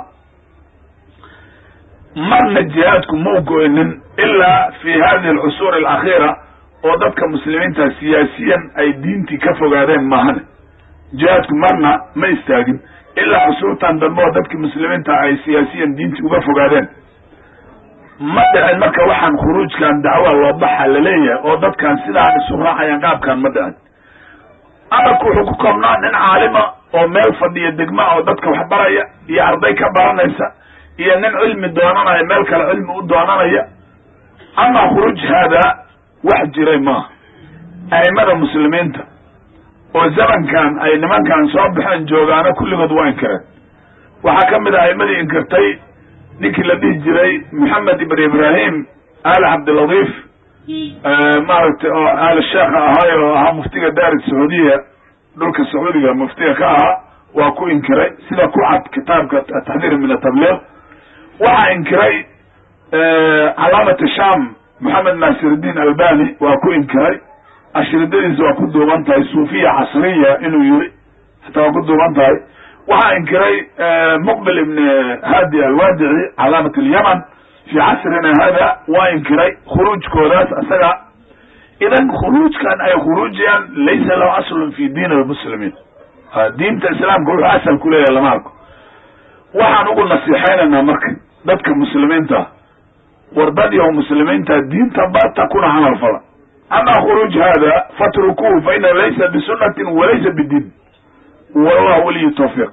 S3: marna jihaadku ma u go-inin ilaa fi hadihi alcusuur alakhiira oo dadka muslimiinta siyaasiyan ay diintii ka fogaadeen maahane jihaadku marna ma istaagin ilaa cusuurtan dambe oo dadki muslimiinta ay siyaasiyan diintii uga fogaadeen ma dhicin marka waxaan khuruujkan dacwa loo baxa laleeyahay oo dadkan sidaan isu raacayaan qaabkan ma dhicin amarku wuxuu ku koobnaa nin caalima oo meel fadhiya degma oo dadka wax baraya iyo arday ka baranaysa iyo nin cilmi doonanaya meel kale cilmi u doonanaya ama khuruuj haadaa wax jiray maaha a'imada muslimiinta oo zamankan ay nimankan soo baxeen joogaana kulligood waa inkireen waxaa ka mid ah a'imadii inkirtay ninkii la dhihi jiray maxamed ibn ibrahim al cabdiladiif maaragtay oo al sheekha ahaay oo ahaa muftiga daari sacuudiya dhulka sacuudiga muftiga ka ahaa waa ku inkiray sida ku cad kitaabka ataxdiir min atabliiq waxaa inkiray calaamat sham moxamed naasiruddin albani waa ku inkiray ashridadiisa waa ku duuban tahay suufiya casriya inuu yiri hataa waa ku duuban tahay waxaa inkiray muqbil ibn hadi alwaadici calaamat alyaman fi casrina hada waa inkiray khuruujkoodaas isaga idan khuruujkan ay khuruujiyaan laysa lahu aslun fi diin almuslimiin diinta islaamka wuxuu asal ku leeyahay lama arko waxaan ugu nasiixaynaynaa marka dadka muslimiinta wardad iyo muslimiinta diinta bata kuna camal fala ama khuruuj hada fatrukuhu fa ina laysa bisunatin walaysa bidiin wallahu waliyu tawfiiq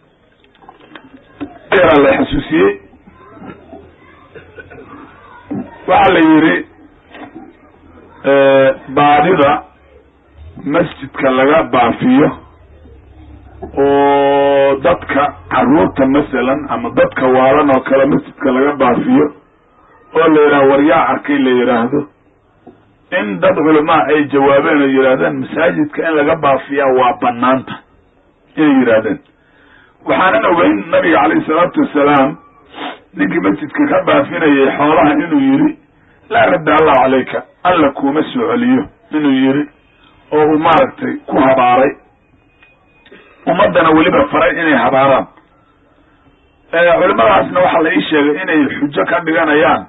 S3: yaa la xasuusiyey waxaa la yidhi baadida masjidka laga baafiyo oo dadka carruurta masalan ama dadka waalan oo kale masjidka laga baafiyo oo la yidhaha waryaa arkay la yidhaahdo in dad culamaa ay jawaabeen oo yidhahdeen masaajidka in laga baafiyaa waa banaanta inay yidhaahdeen waxaanan ogeyn nabiga calayhi salaatu wassalaam ninkii masjidka ka baafinayay xoolaha inuu yidhi laa radda allahu calayka alla kuuma soo celiyo inuu yidhi oo uu maaragtay ku habaaray ummaddana weliba faray inay habaaraan culimadaasna waxaa la ii sheegay inay xujo ka dhiganayaan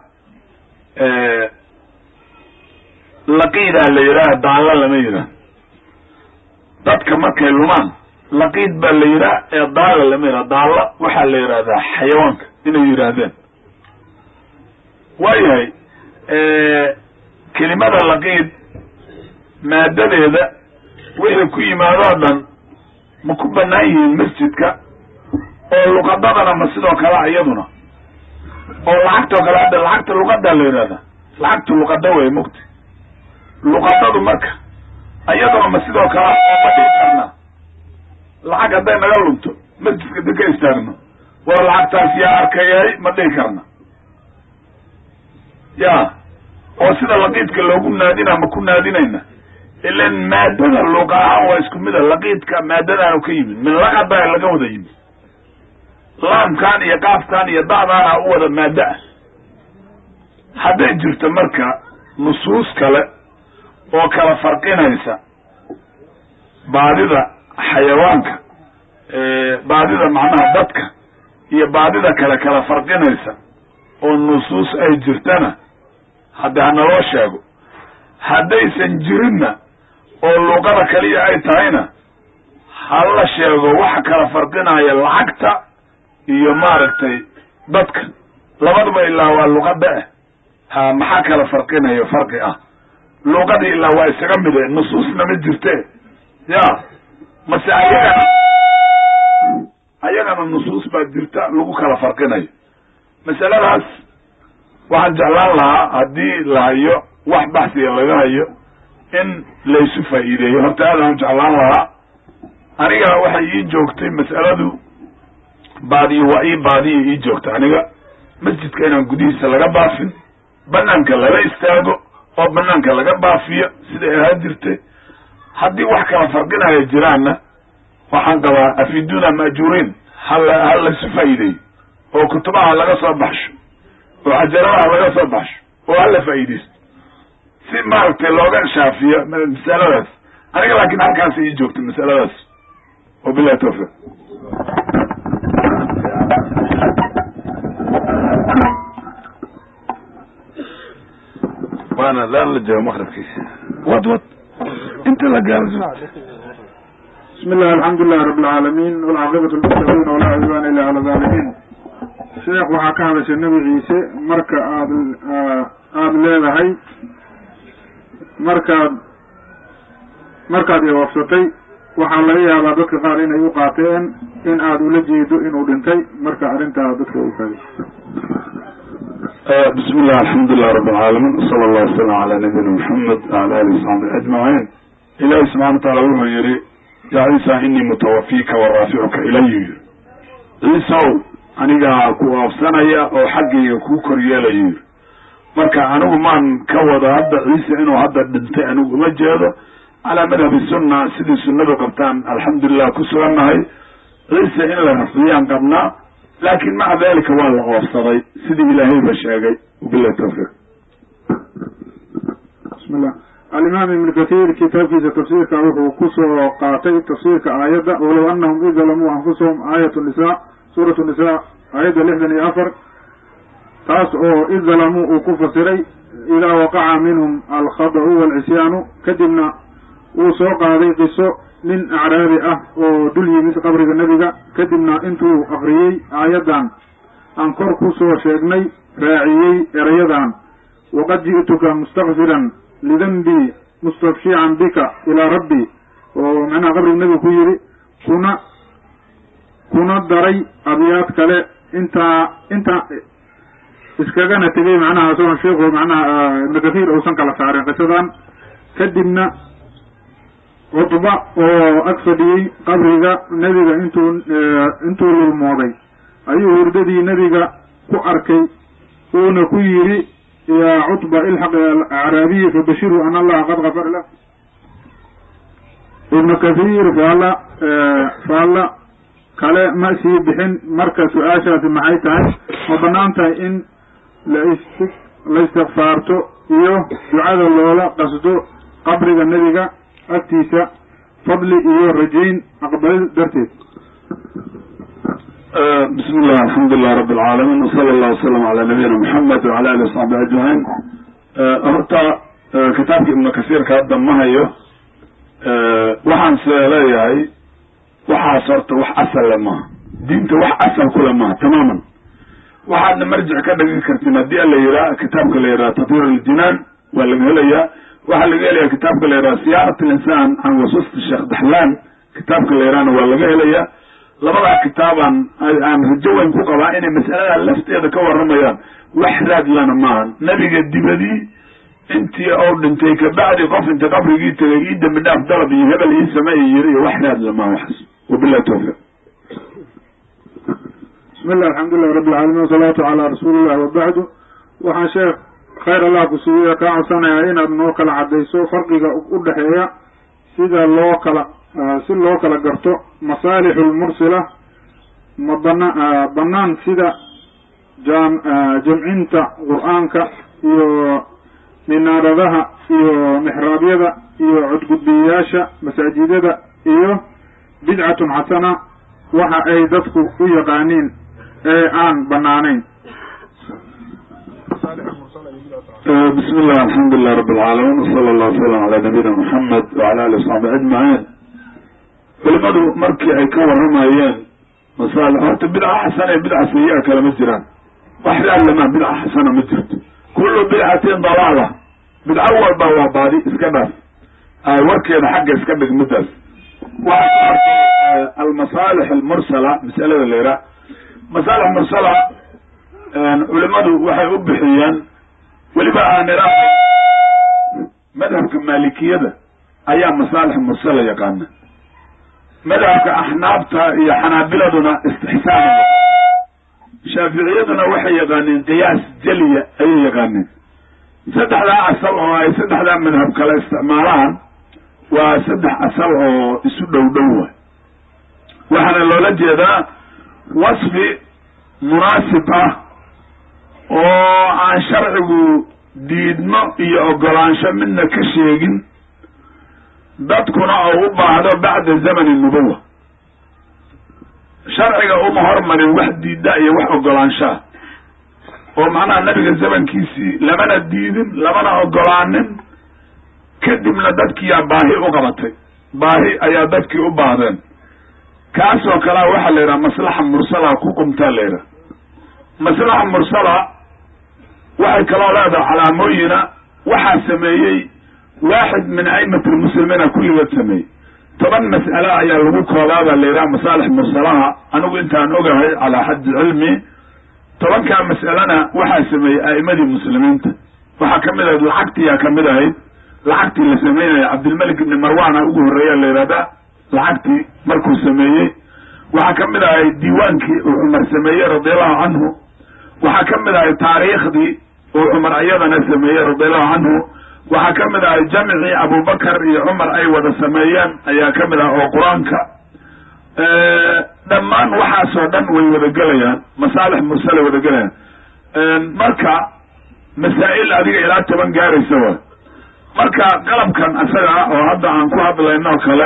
S3: laqiidaa la yidhaha daalla lama yidhaah dadka markay lumaan laqiid baa la yidhaha ee daalla lama yidhaha daalla waxaa la yidhahdaa xayawaanka inay yidhaahdeen waayahay kelimada laqiid maadadeeda wixii ku yimaadoo dhan ma ku banaan yihiin masjidka oo luqadadana ma sidoo kale iyaduna oo lacagtoo kale hadda lacagta luqadaa la yidhahdaa lacagtu luqada wey mugti luqadadu marka iyaduna ma sidoo kale ma dhihi karnaa lacag hadday naga lunto masjidka da ka istaagno war lacagtaas yaa arkayay ma dhihi karna ya oo sida laqiidka loogu naadina ma ku naadinayna ilan maadada luqa ahaan waa isku mida laqiidka maadadaanu ka yimid min laqadaa laga wada yimid laamkan iyo qaafkan iyo dacdaana u wada maado ah hadday jirto marka nusuus kale oo kala farqinaysa baadida xayawaanka baadida macnaha dadka iyo baadida kale kala farqinaysa oo nusuus ay jirtana hadda hanaloo sheego haddaysan jirinna oo luqada kaliya ay tahayna hala sheego waxa kala farqinaya lacagta iyo maaragtay dadka labaduba ilaa waa luqada ah ha maxaa kala farqinayo farqi ah luqadii ilaa waa isaga mide nusuusna ma jirte ya mase ayagana ayagana nusuus baa jirta lagu kala farqinayo masaladaas waxaan jeclaan lahaa haddii la hayo wax baxsiga laga hayo in laysu faa'iideeyo horta aadaan jeclaan lahaa aniga waxay ii joogtay mas'aladu baadiyo waa ii baadiya ii joogta aniga masjidka inaan gudihiisa laga baafin banaanka lala istaago oo banaanka laga baafiyo siday ahaan jirtay haddii wax kala farqinaya jiraanna waxaan qabaa afiduna maajuuriin hala hala isfaa'iiday oo kutubaha laga soo baxsho oo xajaradaha laga soo baxsho oo hala faa'iidaysto si maaragtay looga shaafiyo masaladaas aniga laakiin halkaas ii joogto masaladaas wabillahi tawfiiq وانا لا لجا مخرج كيس وات وات انت لا جالس
S4: بسم الله الحمد لله رب العالمين والعاقبة للمتقين ولا عدوان الا على الظالمين شيخ waxaa ka hadashay nabi ciise marka aad aad leedahay markaad markaad iwaafsatay waxaa laga yaabaa dadka qaar inay u qaateen in aad ula jeedo inuu dhintay marka arrintaa dadka u faaday
S3: بسم الله الحمد لله رب العالمين وصلى الله وسلم على نبينا محمد وعلى اله وصحبه اجمعين. إلهي سبحانه وتعالى وحو يري يا عيسى اني متوفيك ورافعك الي عيسى aniga ku afsanaya oo xaggayga ku koryeelayo marka anigu maan ka wada hadda ciise inuu hadda dhintay anigu ma jeedo ala madhab sunna sidii sunnadu qabtaan alxamdulillah ku suganahay ciise in la rafiyaan qabnaa لكن مع ذلك والله وفصلي سيدي إلهي بشاقي وبالله التوفيق.
S4: بسم الله. الإمام ابن كثير كتاب في تفسير كعوه وقصر قاطي تفسير كآية ولو أنهم إذ ظلموا أنفسهم آية النساء سورة النساء آية لحدن أفر تاسعوا إذ ظلموا وكفر سري إذا وقع منهم الخطأ والعصيان كدمنا وسوق هذه قصة من أعراب أه ودلي مثل قبر النبي كدمنا انتو أخريي آيادان أنكر كسو شيغني راعيي إريادان وقد جئتك مستغفرا لذنبي مستبشعا بك إلى ربي ومعنى قبر النبي كيري كنا كنا دري أبيات كلا انت انت اسكاغانا تبي معناها سوى الشيخ ومعناها ابن كثير أو سنك لسعرين قصدان كدمنا عطبة وأكسدي قبرها نبيغا انتو انتو للموضي أيها ورددي نبيغا كأركي ونكويري يا عطبة الحق الأعرابي فبشروا أن الله قد غفر له ابن كثير فالله فالله كلا مأسي بحن مركز آشات معيتها وبنانتها إن لاستغفارته إيوه دعاء الله قصده قبرها نبيغا أكتيسا فضل إيه الرجين أقبل درتيس.
S3: أه بسم الله الحمد لله رب العالمين وصلى الله وسلم على نبينا محمد وعلى آله وصحبه أجمعين. أردت أه كتابك ابن كثير كقدم معي أه وحن سلاي وحاصرت وح أسل لما دينت وح أسل كل ما تماما وحد مرجع كذا ذكرتنا دي اللي يرى كتابك اللي يرى تطهير الجنان ولا هليا waxaa laga helaya kitaabka la yidhaha siyaarat alinsaan can wasuusta sheekh daxlaan kitaabka la yidhahna waa laga helaya labadaa kitaabaan aan rajo weyn ku qabaa inay mas'alada lafteeda ka warramayaan wax raad lana maahan nabiga dibadii intii oo dhintay kabacdi qof inta qabrigii tegay ii dambi dhaaf dalab iyo hebel ii sameeya yiri iyo wax raad lamaa waxaas wabillahi tawfiiq.
S4: بسم الله الحمد لله رب العالمين والصلاة على رسول الله وبعده وحا شيخ خير الله كسوية كعصانا إن أدنوك العديسو فرقك أدحيا سيدا لوكلا سيدا لوكلا قرطو مصالح المرسلة بنان سيدا جام جمعينت قرآنك إيو مناردها إيو محرابيدا إيو عدقدياشا مساجددا إيو بدعة حسنة وحا أي دفكو ويقانين أي آن بنانين.
S3: بسم الله الحمد لله رب العالمين وصلى الله وسلم على نبينا محمد وعلى آله وصحبه أجمعين. ولماذا مركي أي كور رمايين مصالح هرت بدعة حسنة بدعة سيئة كلام الجيران واحدة لما بدعة حسنة مجرد كل بدعتين ضلالة بدعة أول بوا بادي اسكبس أي وركي أنا حق اسكبس مدرس واحد المصالح المرسلة مسألة اللي رأى مصالح مرسلة علماء waxay u bixiyeen waliba aan raacay madhabka maalikiyada ayaa masaalix mursala yaqaan madhabka ahnaabta iyo xanaabiladuna istixsaan shaafiiciyaduna waxay yaqaaneen qiyaas jaliya ay yaqaaneen saddexda asal oo ay saddexda madhab kala isticmaalaan waa saddex asal oo isu dhow dhow waxana loola jeedaa wasfi munaasib ah oo aan sharcigu diidmo iyo ogolaansho midna ka sheegin dadkuna oo u baahdo bacda zamani nubuwa sharciga uma hormarin wax diidda iyo wax ogolaanshaa oo macnaha nabiga zamankiisii lamana diidin lamana ogolaanin kadibna dadkiyaa baahi u qabatay baahi ayaa dadkii u baahdeen kaasoo kalea waxaa la yidhaha maslaxa mursala ku qumtaa la yidhaha maslaxa mursala waxay kaloo leedahay calaamooyina waxaa sameeyey waaxid min aimati lmuslimiina kulligood sameeyey toban mas'ale ayaa lagu koobaabaa la yidhaha masaalix mursalaha anigu intaan ogahay calaa xaddi cilmi tobankaa mas'alena waxaa sameeyey a'imadii muslimiinta waxaa kamid ahayd lacagtiyaa kamid ahayd lacagtii la sameynaya cabdilmalik ibni marwana ugu horreeya la yidhahda lacagtii markuu sameeyey waxaa kamid ahayd diiwaankii uu cumar sameeyey radiallahu canhu waxaa kamid ahayd taariikhdii uu cumar ayadana sameeyey radiallahu canhu waxaa kamid ahay jamcii abubakar iyo cumar ay wada sameeyeen ayaa kamid ah oo qur-aanka dhammaan waxaasoo dhan way wadagelayaan masaalix mursale wadagelayaan marka masaa'il adiga ilaa toban gaaraysa wa marka qalabkan isaga oo hadda aan ku hadlayno kale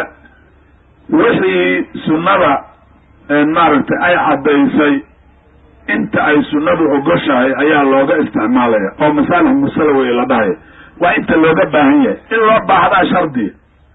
S3: wixii sunnada maaragtay ay caddaysay inta ay sunnadu ogoshahay ayaa looga isticmaalaya oo masaalix mursale wey la dhahaya waa inta looga baahan yahay in loo baahdaa shardiya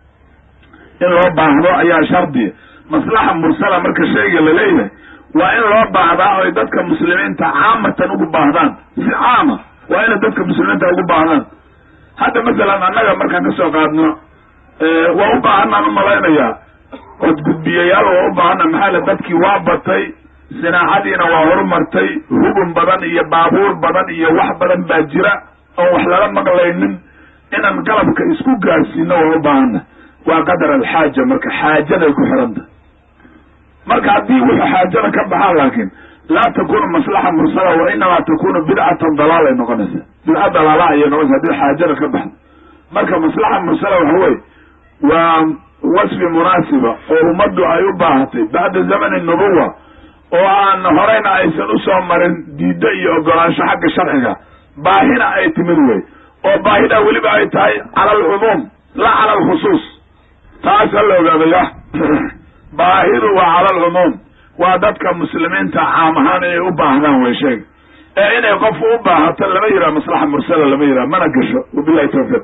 S3: in loo baahdo ayaa shardiya maslaxa mursala marka shayga la leeyahay waa in loo baahdaa oy dadka muslimiinta caamatan ugu baahdaan si caama waa inay dadka muslimiinta ugu baahdaan hadda masalan annaga markaan kasoo qaadno waa u baahanaan umalaynayaa codgudbiyayaal waa u baahana maxaa le dadkii waa batay sinaacadiina waa horumartay hubun badan iyo baabuur badan iyo wax badan baa jira oon wax lala maqlaynin inaan qalabka isku gaarsiino waa u baahana waa qadar alxaaja marka xaajaday ku xiranta marka haddii wuxuu xaajada ka baxaan laakiin laa takunu maslaxa mursala wa inamaa takunu bidcatan dalaalay noqonaysa bidca dalaala ayay noqonaysa haddii xaajada ka baxdo marka maslaxa mursala waxa weye waa wasfi munaasiba oo ummaddu ay u baahatay bacda zamani nubuwa oo aan horeyna aysan usoo marin diiddo iyo ogolaansho xagga sharciga baahina ay timid wey oo baahida weliba ay tahay cala alcumuum la cala alkhusuus taas ha la ogaadaya baahidu waa cala alcumuum waa dadka muslimiinta caam ahaan inay u baahdaan way sheeg ee inay qof u baahato lama yidhaha maslaxa mursala lama yidhaha mana gasho wabillahi tawfiiq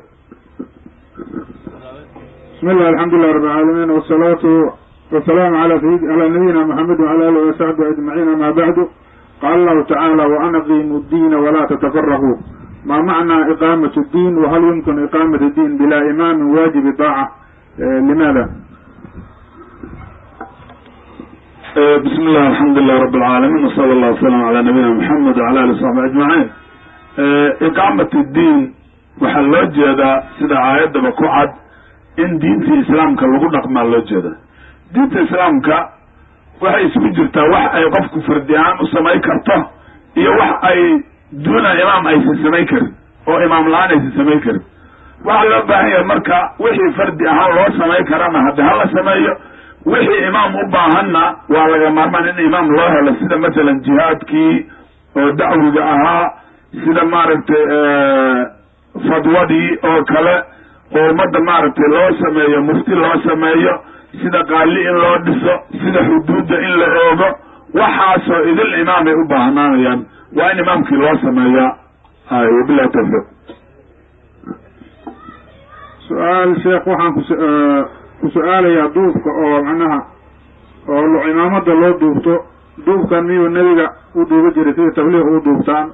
S4: bismi illah alxamdulilah rabbi alcaalamiin wasalaatu wasalaamu ala ala nabiyina maxamed wala alihi wasaxbihi ajmaciin ama bacdu qaala allahu tacaala waan aqiimu ddiina walaa tatafaraquu ma macnaa iqaamat ddiin wahal yumkin iqaamat ddiin bila imaamin waajibi daaca limaada
S3: bismi illah alxamdulilah rabi alcaalamiin wasala allah wasalam ala nabiyina maxamed wala alihi wasaxbi ajmaciin iqaamat ddiin waxaa loo jeedaa sida aayaddaba ku cad in diintii islaamka lagu dhaqmaa loo jeedaa diinta islaamka waxay isugu jirtaa wax ay qofku fardi ahaan u samayn karto iyo wax ay duuna imaam aysan samayn karin oo imaam la-aan aysan samayn karin waxaa loo baahan yahay marka wixii fardi ahaan loo samayn karana haddi hala sameeyo wixii imaam u baahanna waa laga maarmaan in imaam loo helo sida masalan jihaadkii oo dacwiga ahaa sida maaragtay fadwadii oo kale oo ummadda maaragtay loo sameeyo mufti loo sameeyo sida qaali in loo dhiso sida xuduudda in la oogo waxaasoo idil imaamay u baahnaanayaan waa in imaamkii loo sameeyaa hay wabillahi tawfiiq
S4: su-aal sheekh waxaan kus ku su-aalayaa duubka oo macnaha oo lo cimaamada loo duubto duubkan miyuu nebiga u duuba jiray sida tabliiq u duubtaan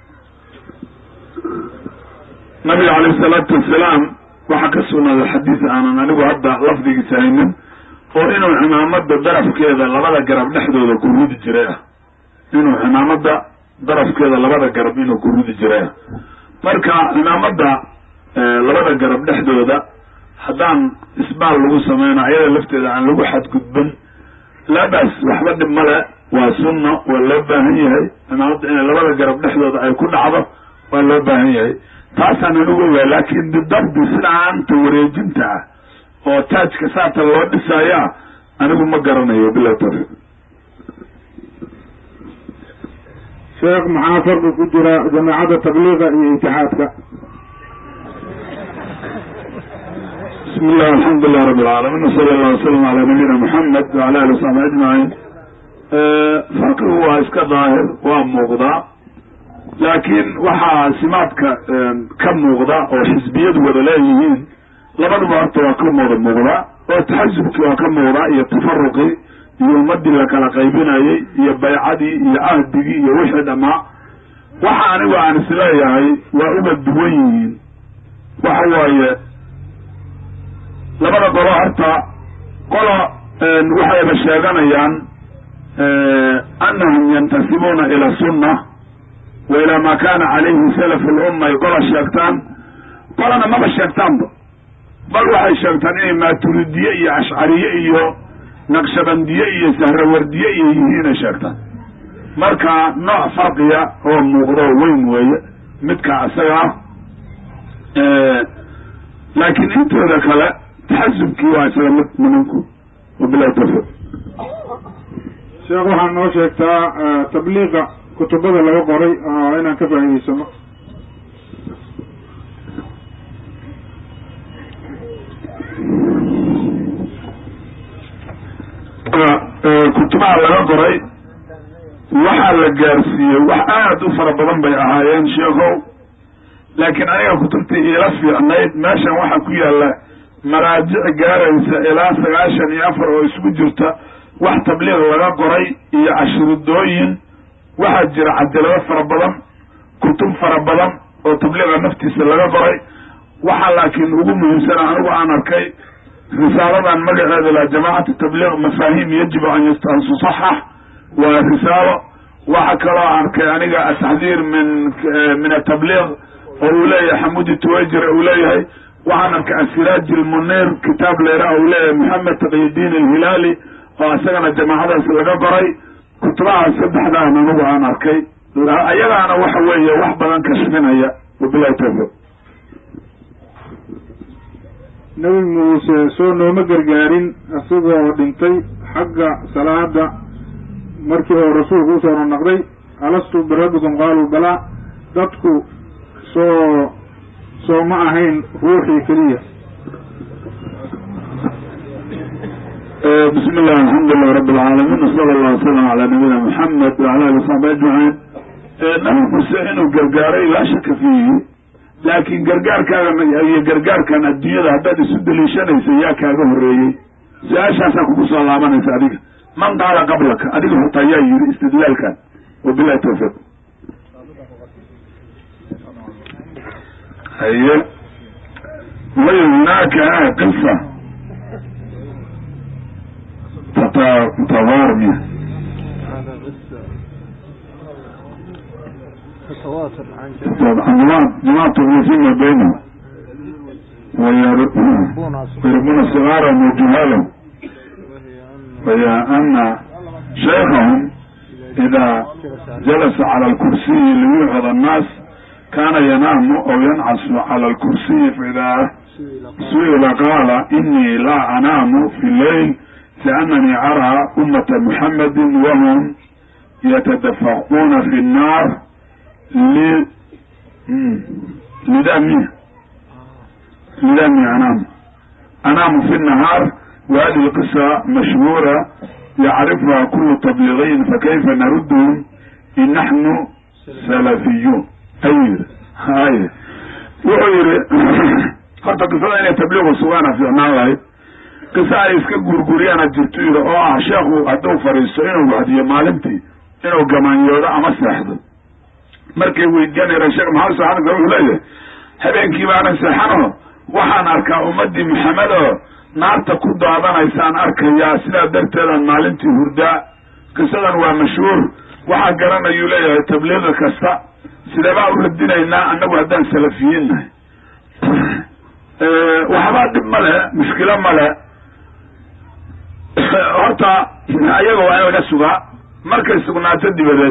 S3: nabiga calayhi salaatu wasalaam waxaa ka sugnaaday xadiis aanan anigu hadda lafdigiisa haynin oo inuu cimaamada darafkeeda labada garab dhexdooda ku rudi jiray ah inuu cimaamada darafkeeda labada garab inuu ku rudi jiray ah marka cimaamada labada garab dhexdooda haddaan isbaal lagu sameyno ayada lafteeda aan lagu xadgudbin labas waxba dhib male waa sunno waa loo baahan yahay cimaamada inay labada garab dhexdooda ay ku dhacdo waa loo baahan yahay taasaan anigu ogaa laakin bidabdi sidaanta wareejinta ah oo taajka saata loo dhisaayaa anigu ma garanayo billahi tawfiiq
S4: sheekh maxaa farqi ku jira jamaacada tabliiqa iyo itixaadka?
S3: bismi illah alxamdulilah rabi alcaalamiin wasala allah wasalam calaa nabiyina maxamed wacala ali wasaxbi ajmaciin. farqigu waa iska daahir, waa muuqdaa, laakiin waxaa simaadka ka muuqda oo xisbiyadu wada leeyihiin labaduba horta waa ka wada muuqdaa, oo taxasubkii waa ka muuqdaa iyo tafaruqii iyo ummadii la kala qaybinayay iyo baycadii iyo ahdigii iyo wixii dhammaa. waxa anigu aan isleeyahay waa uga duwan yihiin. waxa waaye labada qolo horta qolo waxayba sheeganayaan anahum yantasibuuna ila sunna wa ilaa ma kana calayhi salaf lumma ay qola sheegtaan, qolana maba sheegtaanba, bal waxay sheegtaan inay maaturidiye iyo ashcariye iyo naqshabandiye iyo sahrawardiye iyo yihiinay sheegtaan. marka nooc farqiya oo muuqdo weyn weeye midka isaga ah, laakiin intooda kale taxasubkii waa isaga mid nimanku. wabilahi tawfiiq.
S4: sheekh waxaa noo sheegtaa tabliiqa kutubada laga qoray inaan ka faa'iidaysano.
S3: kutubaha laga qoray waxaa la gaarsiiyey wax aad u fara badan bay ahaayeen sheekow, laakiin aniga kutubtii iila fiicnayd meeshan waxaa ku yaalla maraajic gaaraysa ilaa sagaashan iyo afar oo isugu jirta wax tabliiq laga qoray iyo cashiridooyin. waxaa jira cajalado fara badan, kutub fara badan oo tabliiqa naftiisa laga qoray. waxaa laakiin ugu muhiimsana anigu aan arkay risaaladan magaceeda la jamaacatu tabliiq mafaahiim yajibu an tusaxax, waa risaalo. waxa kaloo arkay aniga ataxdiir min min atabliiq oo uu leeyahay xamudi tuwajir uu leeyahay. waxaan arkay asiraaj almunir kitaab leera uu leeyahay maxamed taqiyudiin alhilaali oo isagana jamaacadaas laga qoray. kutubahaas saddexdaan anigu aan arkay, ayagaana waxa weeye wax badan kashfinaya. wabilahi tawfiiq.
S4: nebi muuse soo nooma gargaarin isagoo dhintay xagga salaada markii oo rasuulku usoo noqday, alastu birabbikum qaaluu balaa, dadku soo soo ma ahayn ruuxii keliya.
S3: bismi illah alxamdulilah rabi alcaalamiin wasala allah wasalam calaa nabiyina maxamed wacala ali wasaxbi ajmaciin. nabi muuse inuu gargaaray laa shaka fiihi, laakiin gargaarkaaga iyo gargaarkan adduunyada haddaad isu daliishanaysa yaa kaaga horreeyey? su-aashaasaa kugu soo laabanaysa adiga. man qaala qablaka, adiga horta yaa yiri istidlaalkan. wabilahi tawfiiq. haye way hunaaka qisa tatawarmiya جماعة فيما بينهم ويربون صغارهم وجهالهم، وهي أن شيخهم إذا جلس على الكرسي ليوعظ الناس كان ينام أو ينعس على الكرسي، فإذا سئل قال إني لا أنام في الليل لأنني أرى أمة محمد وهم يتدفقون في النار لدمي لدمي أنام أنام في النهار. وهذه القصة مشهورة يعرفها كل تبليغين، فكيف نردهم إن نحن سلفيون. أي هاي وحير حتى قصة إن تبليغ سوانا في عناوي قصة إسكا قرقوريانا جرتوير أوه شيخو أدو فريسو إنو وحدي مالمتي إنو قمان يودا أما ساحدو markay weydiinayaan sheekh maxamed saxan wuxuu leeyahay habeenkii baan saxano waxaan arkaa ummadii maxamed oo naarta ku daadanaysaan arkayaa, sidaa darteedan maalintii hurdaa. qisadan waa mashhuur, waxaa garanayuu leeyahay tabliiqa kasta. sidabaa u radinaynaa annagu haddaan salafiyiin nahay? waxbaa dhib male, mushkilo male. horta ayaga waa in laga sugaa, markay sugnaato dibadeed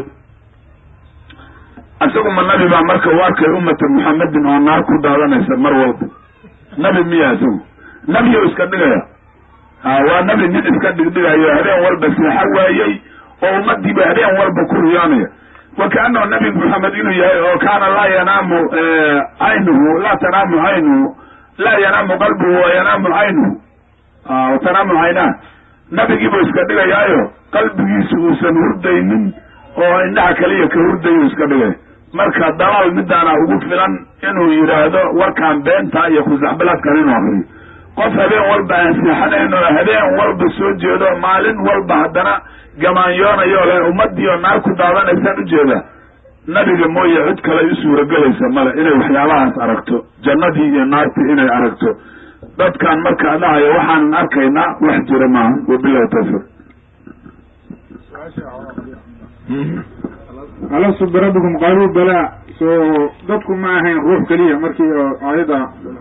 S3: isagu ma nabi baa marka u arkay ummata muxamedin oo naar ku daadanaysa mar walba? nabi miya isagu? nabiyo iska dhigaya. waa nabi nin iska dhigdhigayo habeen walba seexa waayey oo ummadiiba habeen walba ku riyoonaya. وكأنه النبي محمد إنه كان لا ينام عينه لا تنام عينه لا ينام قلبه وينام عينه آه وتنام عيناه نبي جيبه اسكدغا يايو قلبgiisu uusan hurdaynin oo indhaha kaliya ka hurdayo iskadhiga marka dalaal midana ugu filan inuu yiraahdo warkaan beenta iyo ku saxbalaadkan inuu akhriyo qof habeen walba aan seexanayno habeen walba soo jeedo maalin walba haddana gamaanyoonayo leh ummadiyo naar ku daadanaysan u jeeda nabiga mooye cid kale u suuragalaysa male inay waxyaabahaas aragto jannadii iyo naartii inay aragto dadkan marka dhahayo waxaan arkaynaa wax jira maaha wabillahi tawfiiq
S4: alastu birabbikum qaaluu balaa soo dadku ma ahayn ruux keliya markii aayadda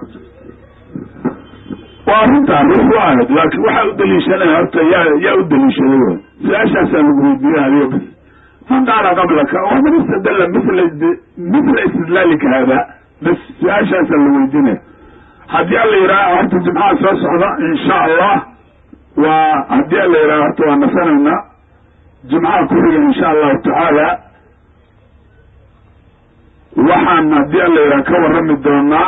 S3: waa arrintaa ruux u ahayd laakiin waxaa u daliishanaya horta yaa yaa u daliishaday wey su-aashaasaa lagu weydiinayo bas man qaala qablaka waman istadalla mila mithla istidlaalika hada bas su-aashaasaa la weydiinaya haddii alla yidhaha horta jimcaha soo socda insha allah waa haddii alla yidhaha horta waa nasanaynaa jimcaha kuriga insha allahu tacaala waxaan haddii alla yidhaha ka warrami doonaa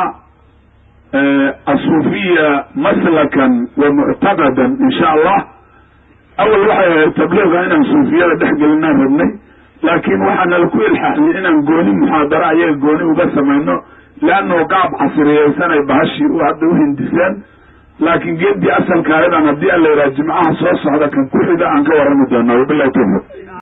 S3: asuufiya maslakan wa muctaqadan insha allah awal waxay ahayd tabliiqa inaan suufiyada dhex gelinaan rabnay laakiin waxaana laku ilxaaxiyey inaan gooni muxaadaro ayaga gooni uga samayno leanno qaab casriyeysanay bahashii u hadda u hindiseen laakiin geedii asalka ayadan haddii alla yidhaha jimcaha soo socda kan ku xiga aan ka warrami doonaa wabillahi tawfiiq